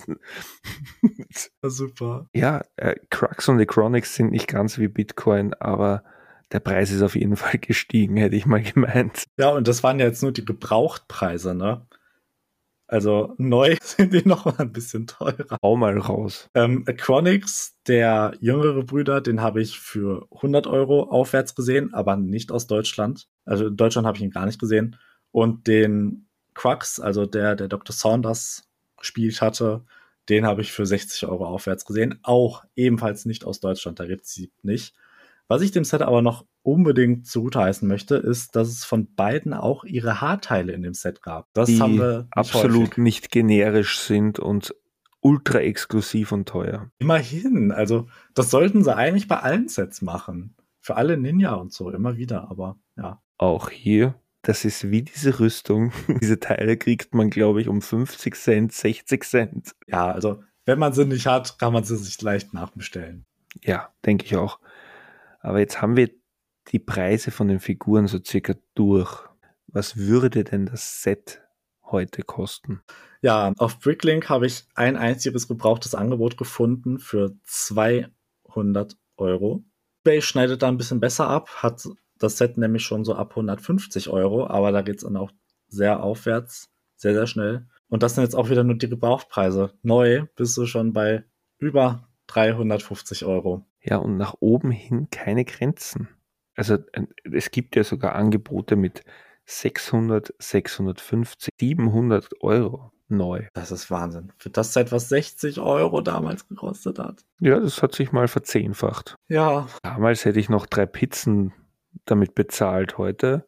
Super. Ja, Crux und Ecronics sind nicht ganz wie Bitcoin, aber der Preis ist auf jeden Fall gestiegen, hätte ich mal gemeint. Ja, und das waren ja jetzt nur die Gebrauchtpreise, ne? Also neu sind die noch mal ein bisschen teurer. Hau mal raus. Ecronics, der jüngere Brüder, den habe ich für 100 Euro aufwärts gesehen, aber nicht aus Deutschland. Also in Deutschland habe ich ihn gar nicht gesehen. Und den Crux, also der Dr. Saunders gespielt hatte, den habe ich für 60 Euro aufwärts gesehen. Auch ebenfalls nicht aus Deutschland, da gibt es sie nicht. Was ich dem Set aber noch unbedingt zugutheißen möchte, ist, dass es von beiden auch ihre Haarteile in dem Set gab. Das die haben wir absolut häufig. nicht generisch sind und ultra exklusiv und teuer. Immerhin, also das sollten sie eigentlich bei allen Sets machen. Für alle Ninja und so, immer wieder, aber ja. Auch hier, das ist wie diese Rüstung. Diese Teile kriegt man, glaube ich, um 50 Cent, 60 Cent. Ja, also wenn man sie nicht hat, kann man sie sich leicht nachbestellen. Ja, denke ich auch. Aber jetzt haben wir die Preise von den Figuren so circa durch. Was würde denn das Set heute kosten? Ja, auf Bricklink habe ich ein einziges gebrauchtes Angebot gefunden für 200 Euro. eBay schneidet da ein bisschen besser ab, hat das Set nämlich schon so ab 150 Euro, aber da geht es dann auch sehr aufwärts, sehr, sehr schnell. Und das sind jetzt auch wieder nur die Gebrauchtpreise. Neu bist du schon bei über 350 Euro. Ja, und nach oben hin keine Grenzen. Also es gibt ja sogar Angebote mit 600, 650, 700 Euro neu. Das ist Wahnsinn. Für das Set, was 60 Euro damals gekostet hat. Ja, das hat sich mal verzehnfacht. Ja. Damals hätte ich noch 3 Pizzen damit bezahlt. Heute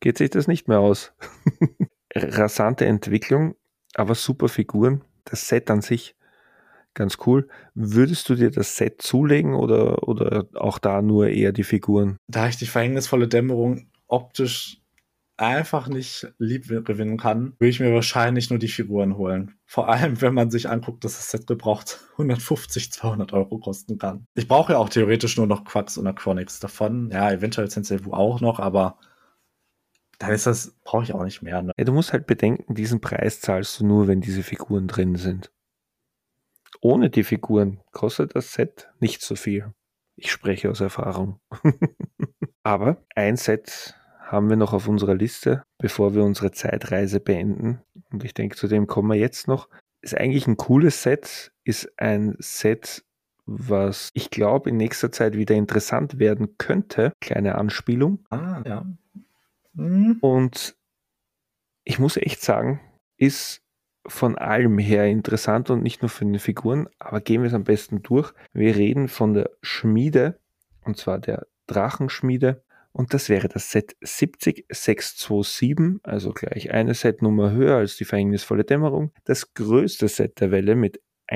geht sich das nicht mehr aus. Rasante Entwicklung, aber super Figuren. Das Set an sich ganz cool. Würdest du dir das Set zulegen oder auch da nur eher die Figuren? Da ich die verhängnisvolle Dämmerung optisch einfach nicht lieb gewinnen kann, würde ich mir wahrscheinlich nur die Figuren holen. Vor allem, wenn man sich anguckt, dass das Set gebraucht 150, 200 Euro kosten kann. Ich brauche ja auch theoretisch nur noch Quacks und Aquonics davon. Ja, eventuell Sensei Wu auch noch, aber dann ist das, brauche ich auch nicht mehr. Ne? Ja, du musst halt bedenken, diesen Preis zahlst du nur, wenn diese Figuren drin sind. Ohne die Figuren kostet das Set nicht so viel. Ich spreche aus Erfahrung. Aber ein Set haben wir noch auf unserer Liste, bevor wir unsere Zeitreise beenden. Und ich denke, zu dem kommen wir jetzt noch. Ist eigentlich ein cooles Set, ist ein Set, was ich glaube in nächster Zeit wieder interessant werden könnte. Kleine Anspielung. Ah, ja. Und ich muss echt sagen, ist von allem her interessant und nicht nur von den Figuren, aber gehen wir es am besten durch. Wir reden von der Schmiede, und zwar der Drachenschmiede, und das wäre das Set 70627, also gleich eine Setnummer höher als die verhängnisvolle Dämmerung, das größte Set der Welle mit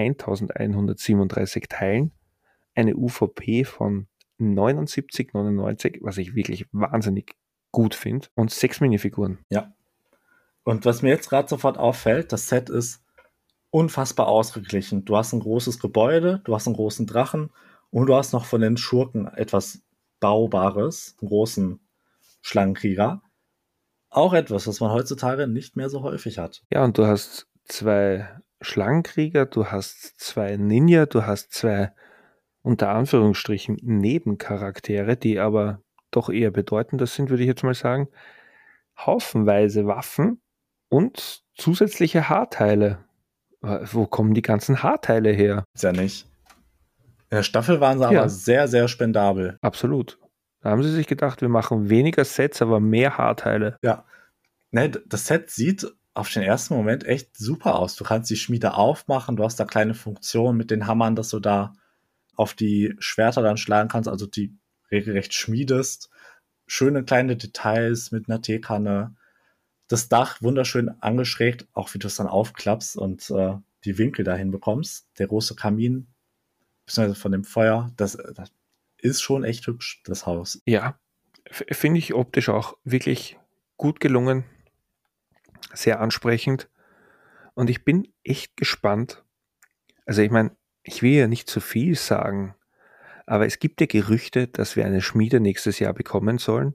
1137 Teilen, eine UVP von 79,99, was ich wirklich wahnsinnig gut finde, und 6 Minifiguren. Ja. Und was mir jetzt gerade sofort auffällt, das Set ist unfassbar ausgeglichen. Du hast ein großes Gebäude, du hast einen großen Drachen und du hast noch von den Schurken etwas Baubares, einen großen Schlangenkrieger. Auch etwas, was man heutzutage nicht mehr so häufig hat. Ja, und du hast 2 Schlangenkrieger, du hast 2 Ninja, du hast 2 unter Anführungsstrichen Nebencharaktere, die aber doch eher bedeutender sind, würde ich jetzt mal sagen. Haufenweise Waffen und zusätzliche Haarteile. Wo kommen die ganzen Haarteile her? Ist ja nicht. In der Staffel waren sie aber sehr, sehr spendabel. Absolut. Da haben sie sich gedacht, wir machen weniger Sets, aber mehr Haarteile. Ja. Ne, das Set sieht auf den ersten Moment echt super aus. Du kannst die Schmiede aufmachen, du hast da kleine Funktionen mit den Hammern, dass du da auf die Schwerter dann schlagen kannst, also die regelrecht schmiedest. Schöne kleine Details mit einer Teekanne. Das Dach wunderschön angeschrägt, auch wie du es dann aufklappst und die Winkel dahin bekommst. Der große Kamin, beziehungsweise von dem Feuer, das ist schon echt hübsch, das Haus. Ja, finde ich optisch auch wirklich gut gelungen, sehr ansprechend. Und ich bin echt gespannt. Also ich meine, ich will ja nicht zu viel sagen, aber es gibt ja Gerüchte, dass wir eine Schmiede nächstes Jahr bekommen sollen.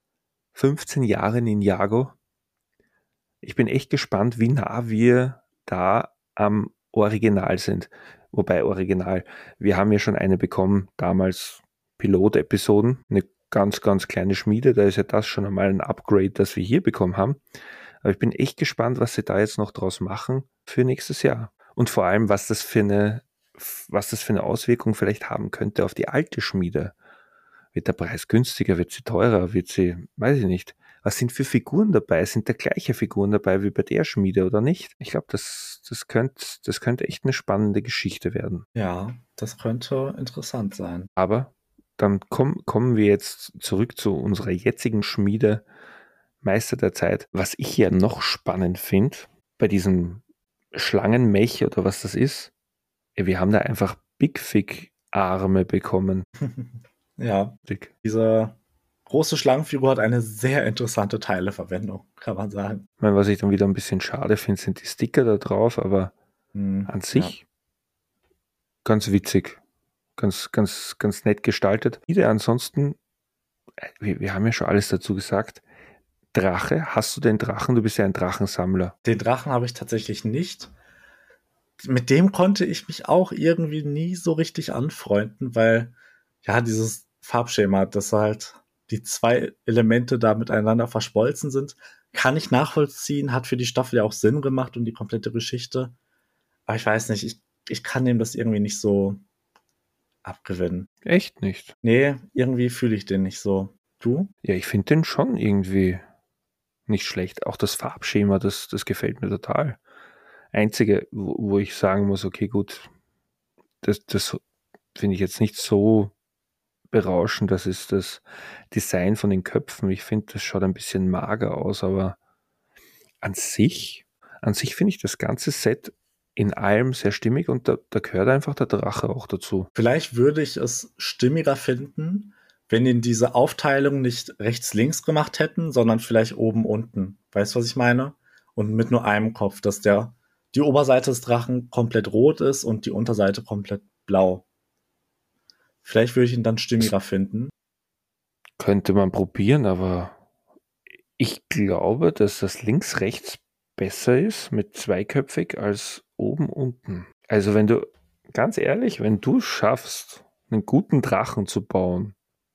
15 Jahre Ninjago. Ich bin echt gespannt, wie nah wir da am Original sind. Wobei Original, wir haben ja schon eine bekommen, damals Pilot-Episoden, eine ganz, ganz kleine Schmiede, da ist ja das schon einmal ein Upgrade, das wir hier bekommen haben. Aber ich bin echt gespannt, was sie da jetzt noch draus machen für nächstes Jahr. Und vor allem, was das für eine Auswirkung vielleicht haben könnte auf die alte Schmiede. Wird der Preis günstiger? Wird sie teurer? Wird sie, weiß ich nicht. Was sind für Figuren dabei? Sind da gleiche Figuren dabei wie bei der Schmiede oder nicht? Ich glaube, das könnte echt eine spannende Geschichte werden. Ja, das könnte interessant sein. Aber dann kommen wir jetzt zurück zu unserer jetzigen Schmiede, Meister der Zeit. Was ich ja noch spannend finde, bei diesem Schlangenmech oder was das ist, wir haben da einfach Big Fig Arme bekommen. Ja, diese große Schlangenfigur hat eine sehr interessante Teileverwendung, kann man sagen. Ich meine, was ich dann wieder ein bisschen schade finde, sind die Sticker da drauf, aber an sich ganz witzig, ganz, ganz, ganz nett gestaltet. Ansonsten, wir haben ja schon alles dazu gesagt. Drache, hast du den Drachen? Du bist ja ein Drachensammler. Den Drachen habe ich tatsächlich nicht. Mit dem konnte ich mich auch irgendwie nie so richtig anfreunden, weil ja, dieses Farbschema, dass halt die 2 Elemente da miteinander verschmolzen sind, kann ich nachvollziehen, hat für die Staffel ja auch Sinn gemacht und die komplette Geschichte. Aber ich weiß nicht, ich kann dem das irgendwie nicht so abgewinnen. Echt nicht? Nee, irgendwie fühle ich den nicht so. Du? Ja, ich finde den schon irgendwie nicht schlecht. Auch das Farbschema, das gefällt mir total. Einzige, wo ich sagen muss, okay, gut, das finde ich jetzt nicht so berauschend, das ist das Design von den Köpfen. Ich finde, das schaut ein bisschen mager aus, aber an sich, an sich finde ich das ganze Set in allem sehr stimmig und da gehört einfach der Drache auch dazu. Vielleicht würde ich es stimmiger finden, wenn die diese Aufteilung nicht rechts-links gemacht hätten, sondern vielleicht oben unten. Weißt du, was ich meine? Und mit nur einem Kopf, dass die Oberseite des Drachen komplett rot ist und die Unterseite komplett blau. Vielleicht würde ich ihn dann stimmiger finden. Könnte man probieren, aber ich glaube, dass das links-rechts besser ist mit zweiköpfig als oben unten. Also wenn du, ganz ehrlich, wenn du schaffst, einen guten Drachen zu bauen,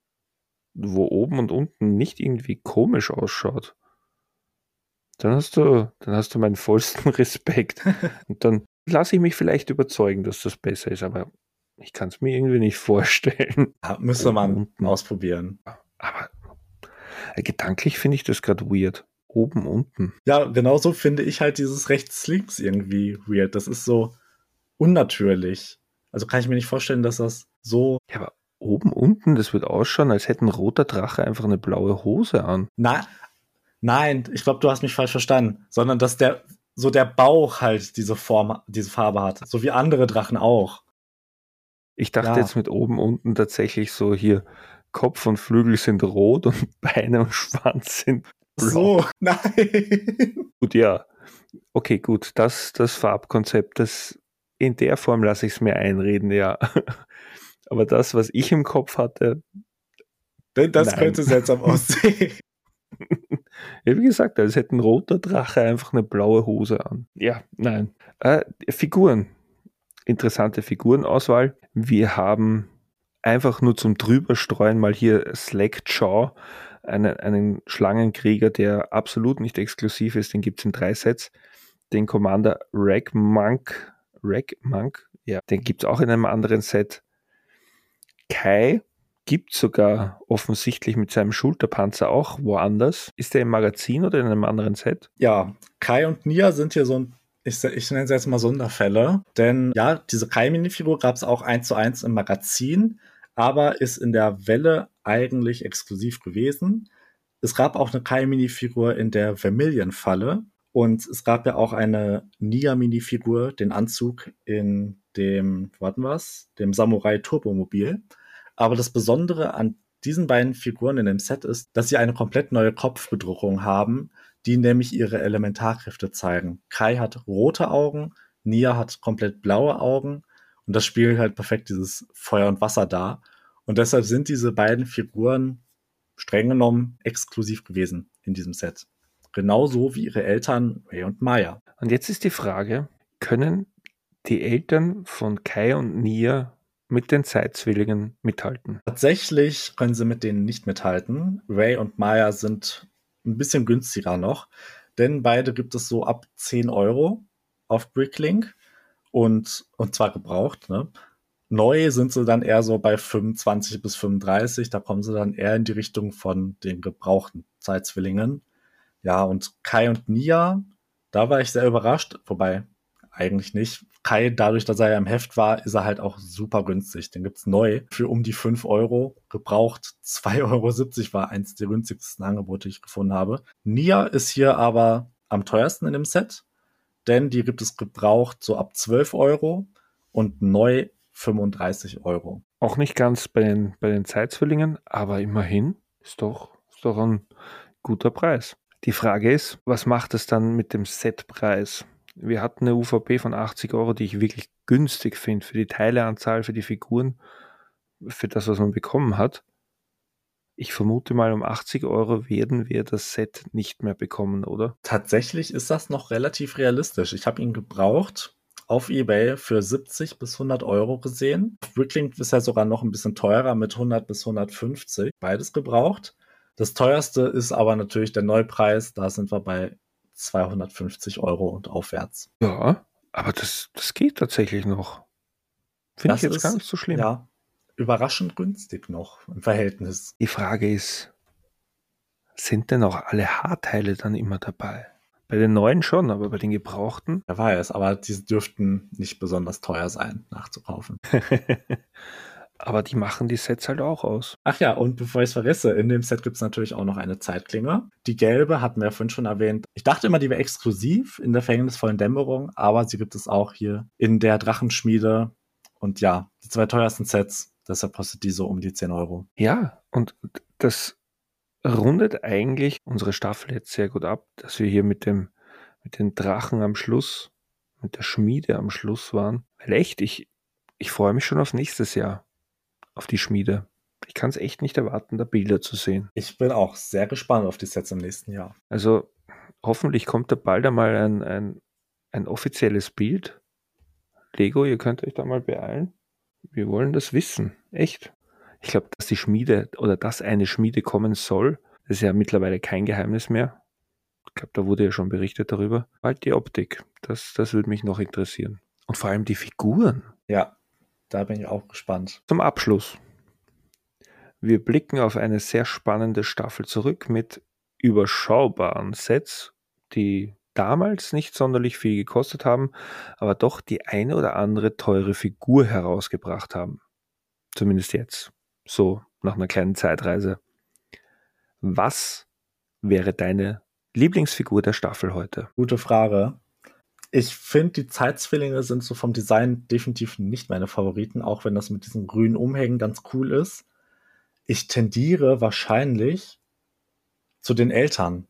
wo oben und unten nicht irgendwie komisch ausschaut, dann hast du meinen vollsten Respekt. Und dann lasse ich mich vielleicht überzeugen, dass das besser ist, aber ich kann es mir irgendwie nicht vorstellen. Ja, müsste Oben, man unten. ausprobieren. Aber gedanklich finde ich das gerade weird. Oben, unten. Ja, genauso finde ich halt dieses rechts-links irgendwie weird. Das ist so unnatürlich. Also kann ich mir nicht vorstellen, dass das so. Ja, aber oben, unten, das wird ausschauen, als hätte ein roter Drache einfach eine blaue Hose an. Nein, ich glaube, du hast mich falsch verstanden. Sondern dass der Bauch halt diese Form, diese Farbe hat. So wie andere Drachen auch. Ich dachte Ja. jetzt mit oben, unten tatsächlich so hier Kopf und Flügel sind rot und Beine und Schwanz sind blau. So, nein. Gut, ja. Okay, gut. Das Farbkonzept, in der Form lasse ich es mir einreden, ja. Aber das, was ich im Kopf hatte, Das nein. könnte seltsam aussehen. Ja, wie gesagt, als hätte ein roter Drache einfach eine blaue Hose an. Ja, nein. Figuren. Interessante Figurenauswahl. Wir haben einfach nur zum Drüberstreuen mal hier Slack Jaw, einen Schlangenkrieger, der absolut nicht exklusiv ist. Den gibt es in 3 Sets. Den Commander Ragmonk, ja, den gibt es auch in einem anderen Set. Kai gibt es sogar offensichtlich mit seinem Schulterpanzer auch woanders. Ist der im Magazin oder in einem anderen Set? Ja, Kai und Nia sind hier so ich nenne es jetzt mal Sonderfälle. Denn ja, diese Kai-Minifigur gab es auch 1:1 im Magazin, aber ist in der Welle eigentlich exklusiv gewesen. Es gab auch eine Kai-Minifigur in der Vermilion-Falle. Und es gab ja auch eine Nia-Minifigur, den Anzug in dem Samurai Turbomobil. Aber das Besondere an diesen beiden Figuren in dem Set ist, dass sie eine komplett neue Kopfbedruckung haben, die nämlich ihre Elementarkräfte zeigen. Kai hat rote Augen, Nia hat komplett blaue Augen und das spiegelt halt perfekt dieses Feuer und Wasser dar. Und deshalb sind diese beiden Figuren streng genommen exklusiv gewesen in diesem Set. Genauso wie ihre Eltern Rei und Maya. Und jetzt ist die Frage, können die Eltern von Kai und Nia mit den Zeitzwillingen mithalten? Tatsächlich können sie mit denen nicht mithalten. Rei und Maya sind ein bisschen günstiger noch, denn beide gibt es so ab 10 Euro auf Bricklink und zwar gebraucht. Ne? Neu sind sie dann eher so bei 25 bis 35, da kommen sie dann eher in die Richtung von den gebrauchten Zeitzwillingen. Ja, und Kai und Nia, da war ich sehr überrascht, wobei eigentlich nicht. Kai, dadurch, dass er ja im Heft war, ist er halt auch super günstig. Den gibt's neu für um die 5 Euro. Gebraucht 2,70 € war eins der günstigsten Angebote, die ich gefunden habe. Nia ist hier aber am teuersten in dem Set, denn die gibt es gebraucht so ab 12 Euro und neu 35 Euro. Auch nicht ganz bei den Zeitzwillingen, aber immerhin ist doch ein guter Preis. Die Frage ist, was macht es dann mit dem Setpreis? Wir hatten eine UVP von 80 Euro, die ich wirklich günstig finde für die Teileanzahl, für die Figuren, für das, was man bekommen hat. Ich vermute mal, um 80 Euro werden wir das Set nicht mehr bekommen, oder? Tatsächlich ist das noch relativ realistisch. Ich habe ihn gebraucht auf eBay für 70 bis 100 Euro gesehen. Auf Bricklink ist er sogar noch ein bisschen teurer mit 100 bis 150. Beides gebraucht. Das teuerste ist aber natürlich der Neupreis. Da sind wir bei 250 Euro und aufwärts. Ja, aber das geht tatsächlich noch. Finde ich jetzt gar nicht so schlimm. Ja, überraschend günstig noch im Verhältnis. Die Frage ist, sind denn auch alle Haarteile dann immer dabei? Bei den neuen schon, aber bei den gebrauchten? Wer weiß, aber diese dürften nicht besonders teuer sein, nachzukaufen. Aber die machen die Sets halt auch aus. Ach ja, und bevor ich es vergesse, in dem Set gibt es natürlich auch noch eine Zeitklinge. Die gelbe hatten wir ja vorhin schon erwähnt. Ich dachte immer, die wäre exklusiv in der verhängnisvollen Dämmerung, aber sie gibt es auch hier in der Drachenschmiede. Und ja, die 2 teuersten Sets, deshalb kostet die so um die 10 Euro. Ja, und das rundet eigentlich unsere Staffel jetzt sehr gut ab, dass wir hier mit den Drachen am Schluss, mit der Schmiede am Schluss waren. Weil echt, ich freue mich schon auf nächstes Jahr, auf die Schmiede. Ich kann es echt nicht erwarten, da Bilder zu sehen. Ich bin auch sehr gespannt auf die Sets im nächsten Jahr. Also hoffentlich kommt da bald einmal ein offizielles Bild. Lego, ihr könnt euch da mal beeilen. Wir wollen das wissen. Echt. Ich glaube, dass die Schmiede oder dass eine Schmiede kommen soll, das ist ja mittlerweile kein Geheimnis mehr. Ich glaube, da wurde ja schon berichtet darüber. Halt die Optik. Das würde mich noch interessieren. Und vor allem die Figuren. Ja, da bin ich auch gespannt. Zum Abschluss. Wir blicken auf eine sehr spannende Staffel zurück mit überschaubaren Sets, die damals nicht sonderlich viel gekostet haben, aber doch die eine oder andere teure Figur herausgebracht haben. Zumindest jetzt. So nach einer kleinen Zeitreise. Was wäre deine Lieblingsfigur der Staffel heute? Gute Frage. Ich finde, die Zeitzwillinge sind so vom Design definitiv nicht meine Favoriten, auch wenn das mit diesen grünen Umhängen ganz cool ist. Ich tendiere wahrscheinlich zu den Eltern,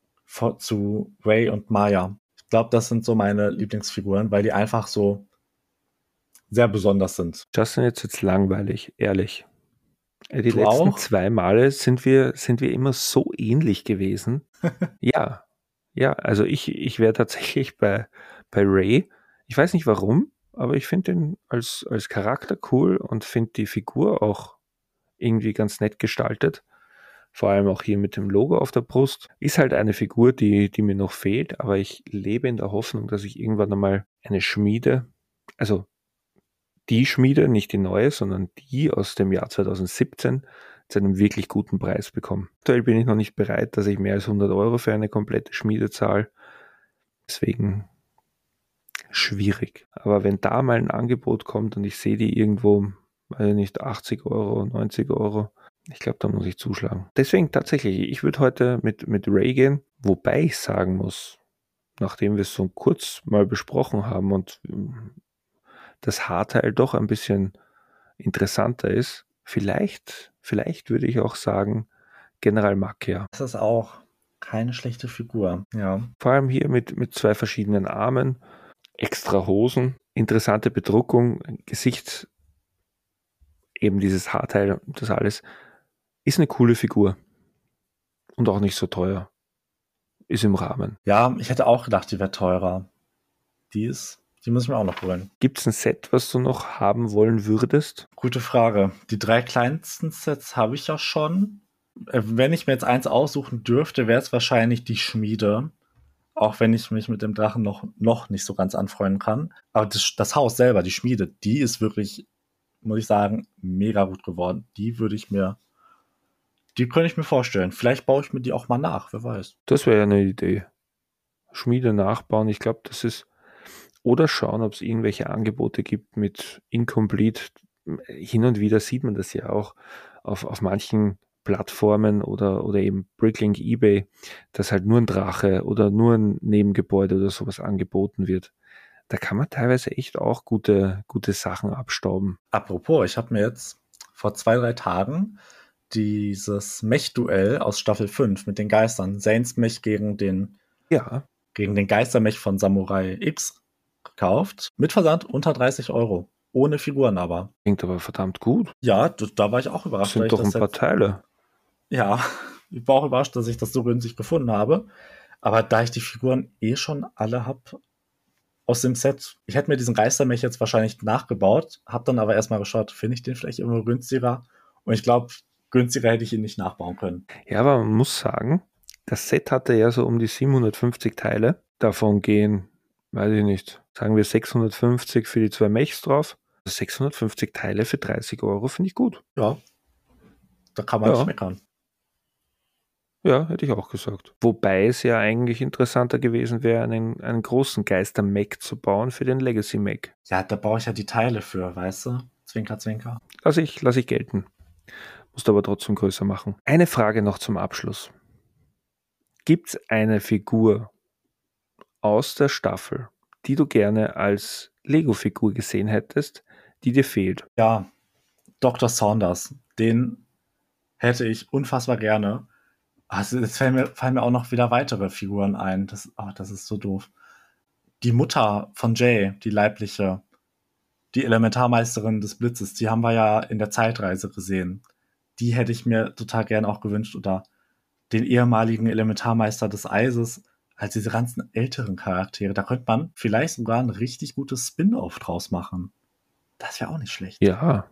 zu Ray und Maya. Ich glaube, das sind so meine Lieblingsfiguren, weil die einfach so sehr besonders sind. Justin, jetzt langweilig, ehrlich. Die Du letzten auch? 2 Male sind wir immer so ähnlich gewesen. Ja, also ich wäre tatsächlich bei Ray. Ich weiß nicht warum, aber ich finde ihn als Charakter cool und finde die Figur auch irgendwie ganz nett gestaltet. Vor allem auch hier mit dem Logo auf der Brust. Ist halt eine Figur, die mir noch fehlt, aber ich lebe in der Hoffnung, dass ich irgendwann einmal eine Schmiede, also die Schmiede, nicht die neue, sondern die aus dem Jahr 2017 zu einem wirklich guten Preis bekomme. Aktuell bin ich noch nicht bereit, dass ich mehr als 100 Euro für eine komplette Schmiede zahle. Deswegen schwierig. Aber wenn da mal ein Angebot kommt und ich sehe die irgendwo, weiß ich nicht, 80 Euro, 90 Euro, ich glaube, da muss ich zuschlagen. Deswegen tatsächlich, ich würde heute mit Ray gehen, wobei ich sagen muss, nachdem wir es so kurz mal besprochen haben und das Haarteil doch ein bisschen interessanter ist, vielleicht würde ich auch sagen, General Macchia. Das ist auch keine schlechte Figur, ja. Vor allem hier mit 2 verschiedenen Armen, extra Hosen, interessante Bedruckung, Gesicht, eben dieses Haarteil, das alles, ist eine coole Figur. Und auch nicht so teuer. Ist im Rahmen. Ja, ich hätte auch gedacht, die wäre teurer. Die muss ich mir auch noch holen. Gibt es ein Set, was du noch haben wollen würdest? Gute Frage. Die 3 kleinsten Sets habe ich ja schon. Wenn ich mir jetzt eins aussuchen dürfte, wäre es wahrscheinlich die Schmiede. Auch wenn ich mich mit dem Drachen noch nicht so ganz anfreunden kann. Aber das Haus selber, die Schmiede, die ist wirklich, muss ich sagen, mega gut geworden. Die könnte ich mir vorstellen. Vielleicht baue ich mir die auch mal nach, wer weiß. Das wäre ja eine Idee. Schmiede nachbauen, ich glaube, das ist. Oder schauen, ob es irgendwelche Angebote gibt mit Incomplete. Hin und wieder sieht man das ja auch auf manchen Plattformen oder eben Bricklink, eBay, dass halt nur ein Drache oder nur ein Nebengebäude oder sowas angeboten wird. Da kann man teilweise echt auch gute Sachen abstauben. Apropos, ich habe mir jetzt vor 2-3 Tagen dieses Mech-Duell aus Staffel 5 mit den Geistern, Zanes Mech gegen den Geistermech von Samurai X gekauft. Mit Versand unter 30 Euro. Ohne Figuren aber. Klingt aber verdammt gut. Ja, da war ich auch überrascht. Das sind doch ein paar Teile. Ja, ich war auch überrascht, dass ich das so günstig gefunden habe. Aber da ich die Figuren schon alle habe aus dem Set, ich hätte mir diesen Geistermech jetzt wahrscheinlich nachgebaut, habe dann aber erstmal geschaut, finde ich den vielleicht irgendwo günstiger? Und ich glaube, günstiger hätte ich ihn nicht nachbauen können. Ja, aber man muss sagen, das Set hatte ja so um die 750 Teile. Davon gehen, weiß ich nicht, sagen wir 650 für die 2 Mechs drauf. 650 Teile für 30 Euro finde ich gut. Ja, da kann man nicht meckern. Ja, hätte ich auch gesagt. Wobei es ja eigentlich interessanter gewesen wäre, einen großen Geister-Mech zu bauen für den Legacy-Mech. Ja, da brauche ich ja die Teile für, weißt du? Zwinker, zwinker. lass ich gelten. Musst aber trotzdem größer machen. Eine Frage noch zum Abschluss. Gibt es eine Figur aus der Staffel, die du gerne als Lego-Figur gesehen hättest, die dir fehlt? Ja, Dr. Saunders, den hätte ich unfassbar gerne. Also jetzt fallen mir auch noch wieder weitere Figuren ein. Das ist so doof. Die Mutter von Jay, die leibliche, die Elementarmeisterin des Blitzes, die haben wir ja in der Zeitreise gesehen. Die hätte ich mir total gerne auch gewünscht. Oder den ehemaligen Elementarmeister des Eises, als diese ganzen älteren Charaktere. Da könnte man vielleicht sogar ein richtig gutes Spin-off draus machen. Das wäre auch nicht schlecht. Ja.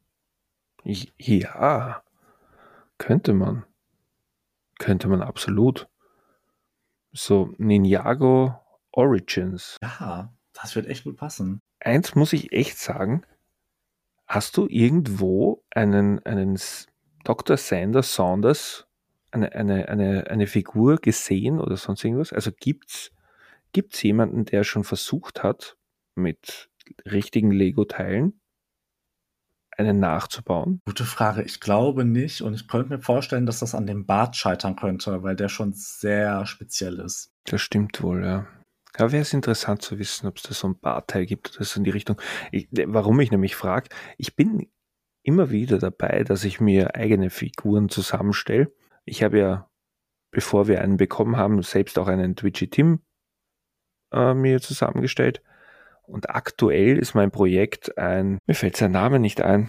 Ja. Könnte man. Könnte man absolut. So, Ninjago Origins. Ja, das wird echt gut passen. Eins muss ich echt sagen. Hast du irgendwo einen Dr. Saunders, eine Figur gesehen oder sonst irgendwas? Also gibt's jemanden, der schon versucht hat, mit richtigen Lego-Teilen einen nachzubauen? Gute Frage. Ich glaube nicht. Und ich könnte mir vorstellen, dass das an dem Bart scheitern könnte, weil der schon sehr speziell ist. Das stimmt wohl, ja. Ja, wäre es interessant zu wissen, ob es da so ein Bartteil gibt oder so in die Richtung. Warum ich nämlich frage, ich bin immer wieder dabei, dass ich mir eigene Figuren zusammenstelle. Ich habe ja, bevor wir einen bekommen haben, selbst auch einen Twitchy Tim mir zusammengestellt. Und aktuell ist mein Projekt mir fällt sein Name nicht ein,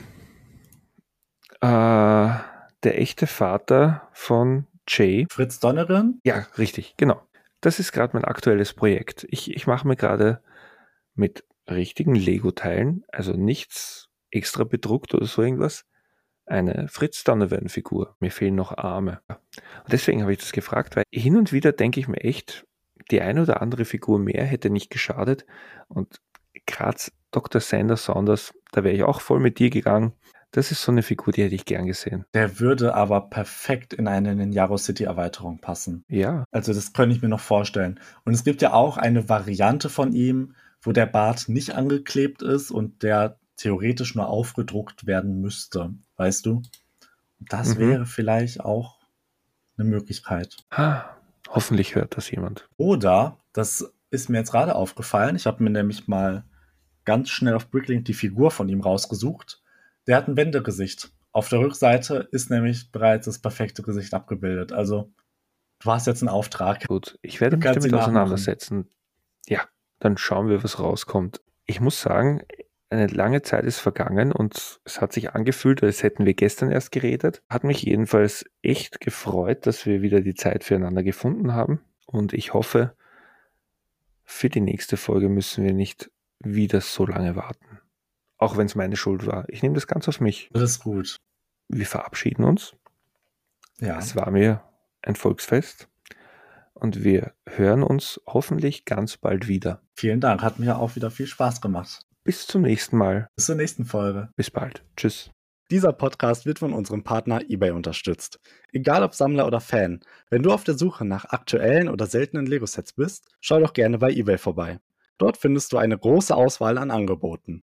der echte Vater von Jay. Fritz Donegan? Ja, richtig, genau. Das ist gerade mein aktuelles Projekt. Ich mache mir gerade mit richtigen Lego-Teilen, also nichts extra bedruckt oder so irgendwas, eine Fritz Donovan-Figur. Mir fehlen noch Arme. Und deswegen habe ich das gefragt, weil hin und wieder denke ich mir echt, die eine oder andere Figur mehr hätte nicht geschadet. Und gerade Dr. Saunders, da wäre ich auch voll mit dir gegangen. Das ist so eine Figur, die hätte ich gern gesehen. Der würde aber perfekt in eine Ninjago City Erweiterung passen. Ja. Also das könnte ich mir noch vorstellen. Und es gibt ja auch eine Variante von ihm, wo der Bart nicht angeklebt ist und der theoretisch nur aufgedruckt werden müsste. Weißt du? Das wäre vielleicht auch eine Möglichkeit. Hoffentlich hört das jemand. Oder, das ist mir jetzt gerade aufgefallen, ich habe mir nämlich mal ganz schnell auf Bricklink die Figur von ihm rausgesucht. Der hat ein Wendegesicht. Auf der Rückseite ist nämlich bereits das perfekte Gesicht abgebildet. Also, du hast jetzt einen Auftrag. Gut, ich werde mich damit auseinandersetzen. Ja, dann schauen wir, was rauskommt. Ich muss sagen, eine lange Zeit ist vergangen und es hat sich angefühlt, als hätten wir gestern erst geredet. Hat mich jedenfalls echt gefreut, dass wir wieder die Zeit füreinander gefunden haben. Und ich hoffe, für die nächste Folge müssen wir nicht wieder so lange warten. Auch wenn es meine Schuld war. Ich nehme das ganz auf mich. Das ist gut. Wir verabschieden uns. Ja. Es war mir ein Volksfest. Und wir hören uns hoffentlich ganz bald wieder. Vielen Dank. Hat mir auch wieder viel Spaß gemacht. Bis zum nächsten Mal. Bis zur nächsten Folge. Bis bald. Tschüss. Dieser Podcast wird von unserem Partner eBay unterstützt. Egal ob Sammler oder Fan, wenn du auf der Suche nach aktuellen oder seltenen Lego-Sets bist, schau doch gerne bei eBay vorbei. Dort findest du eine große Auswahl an Angeboten.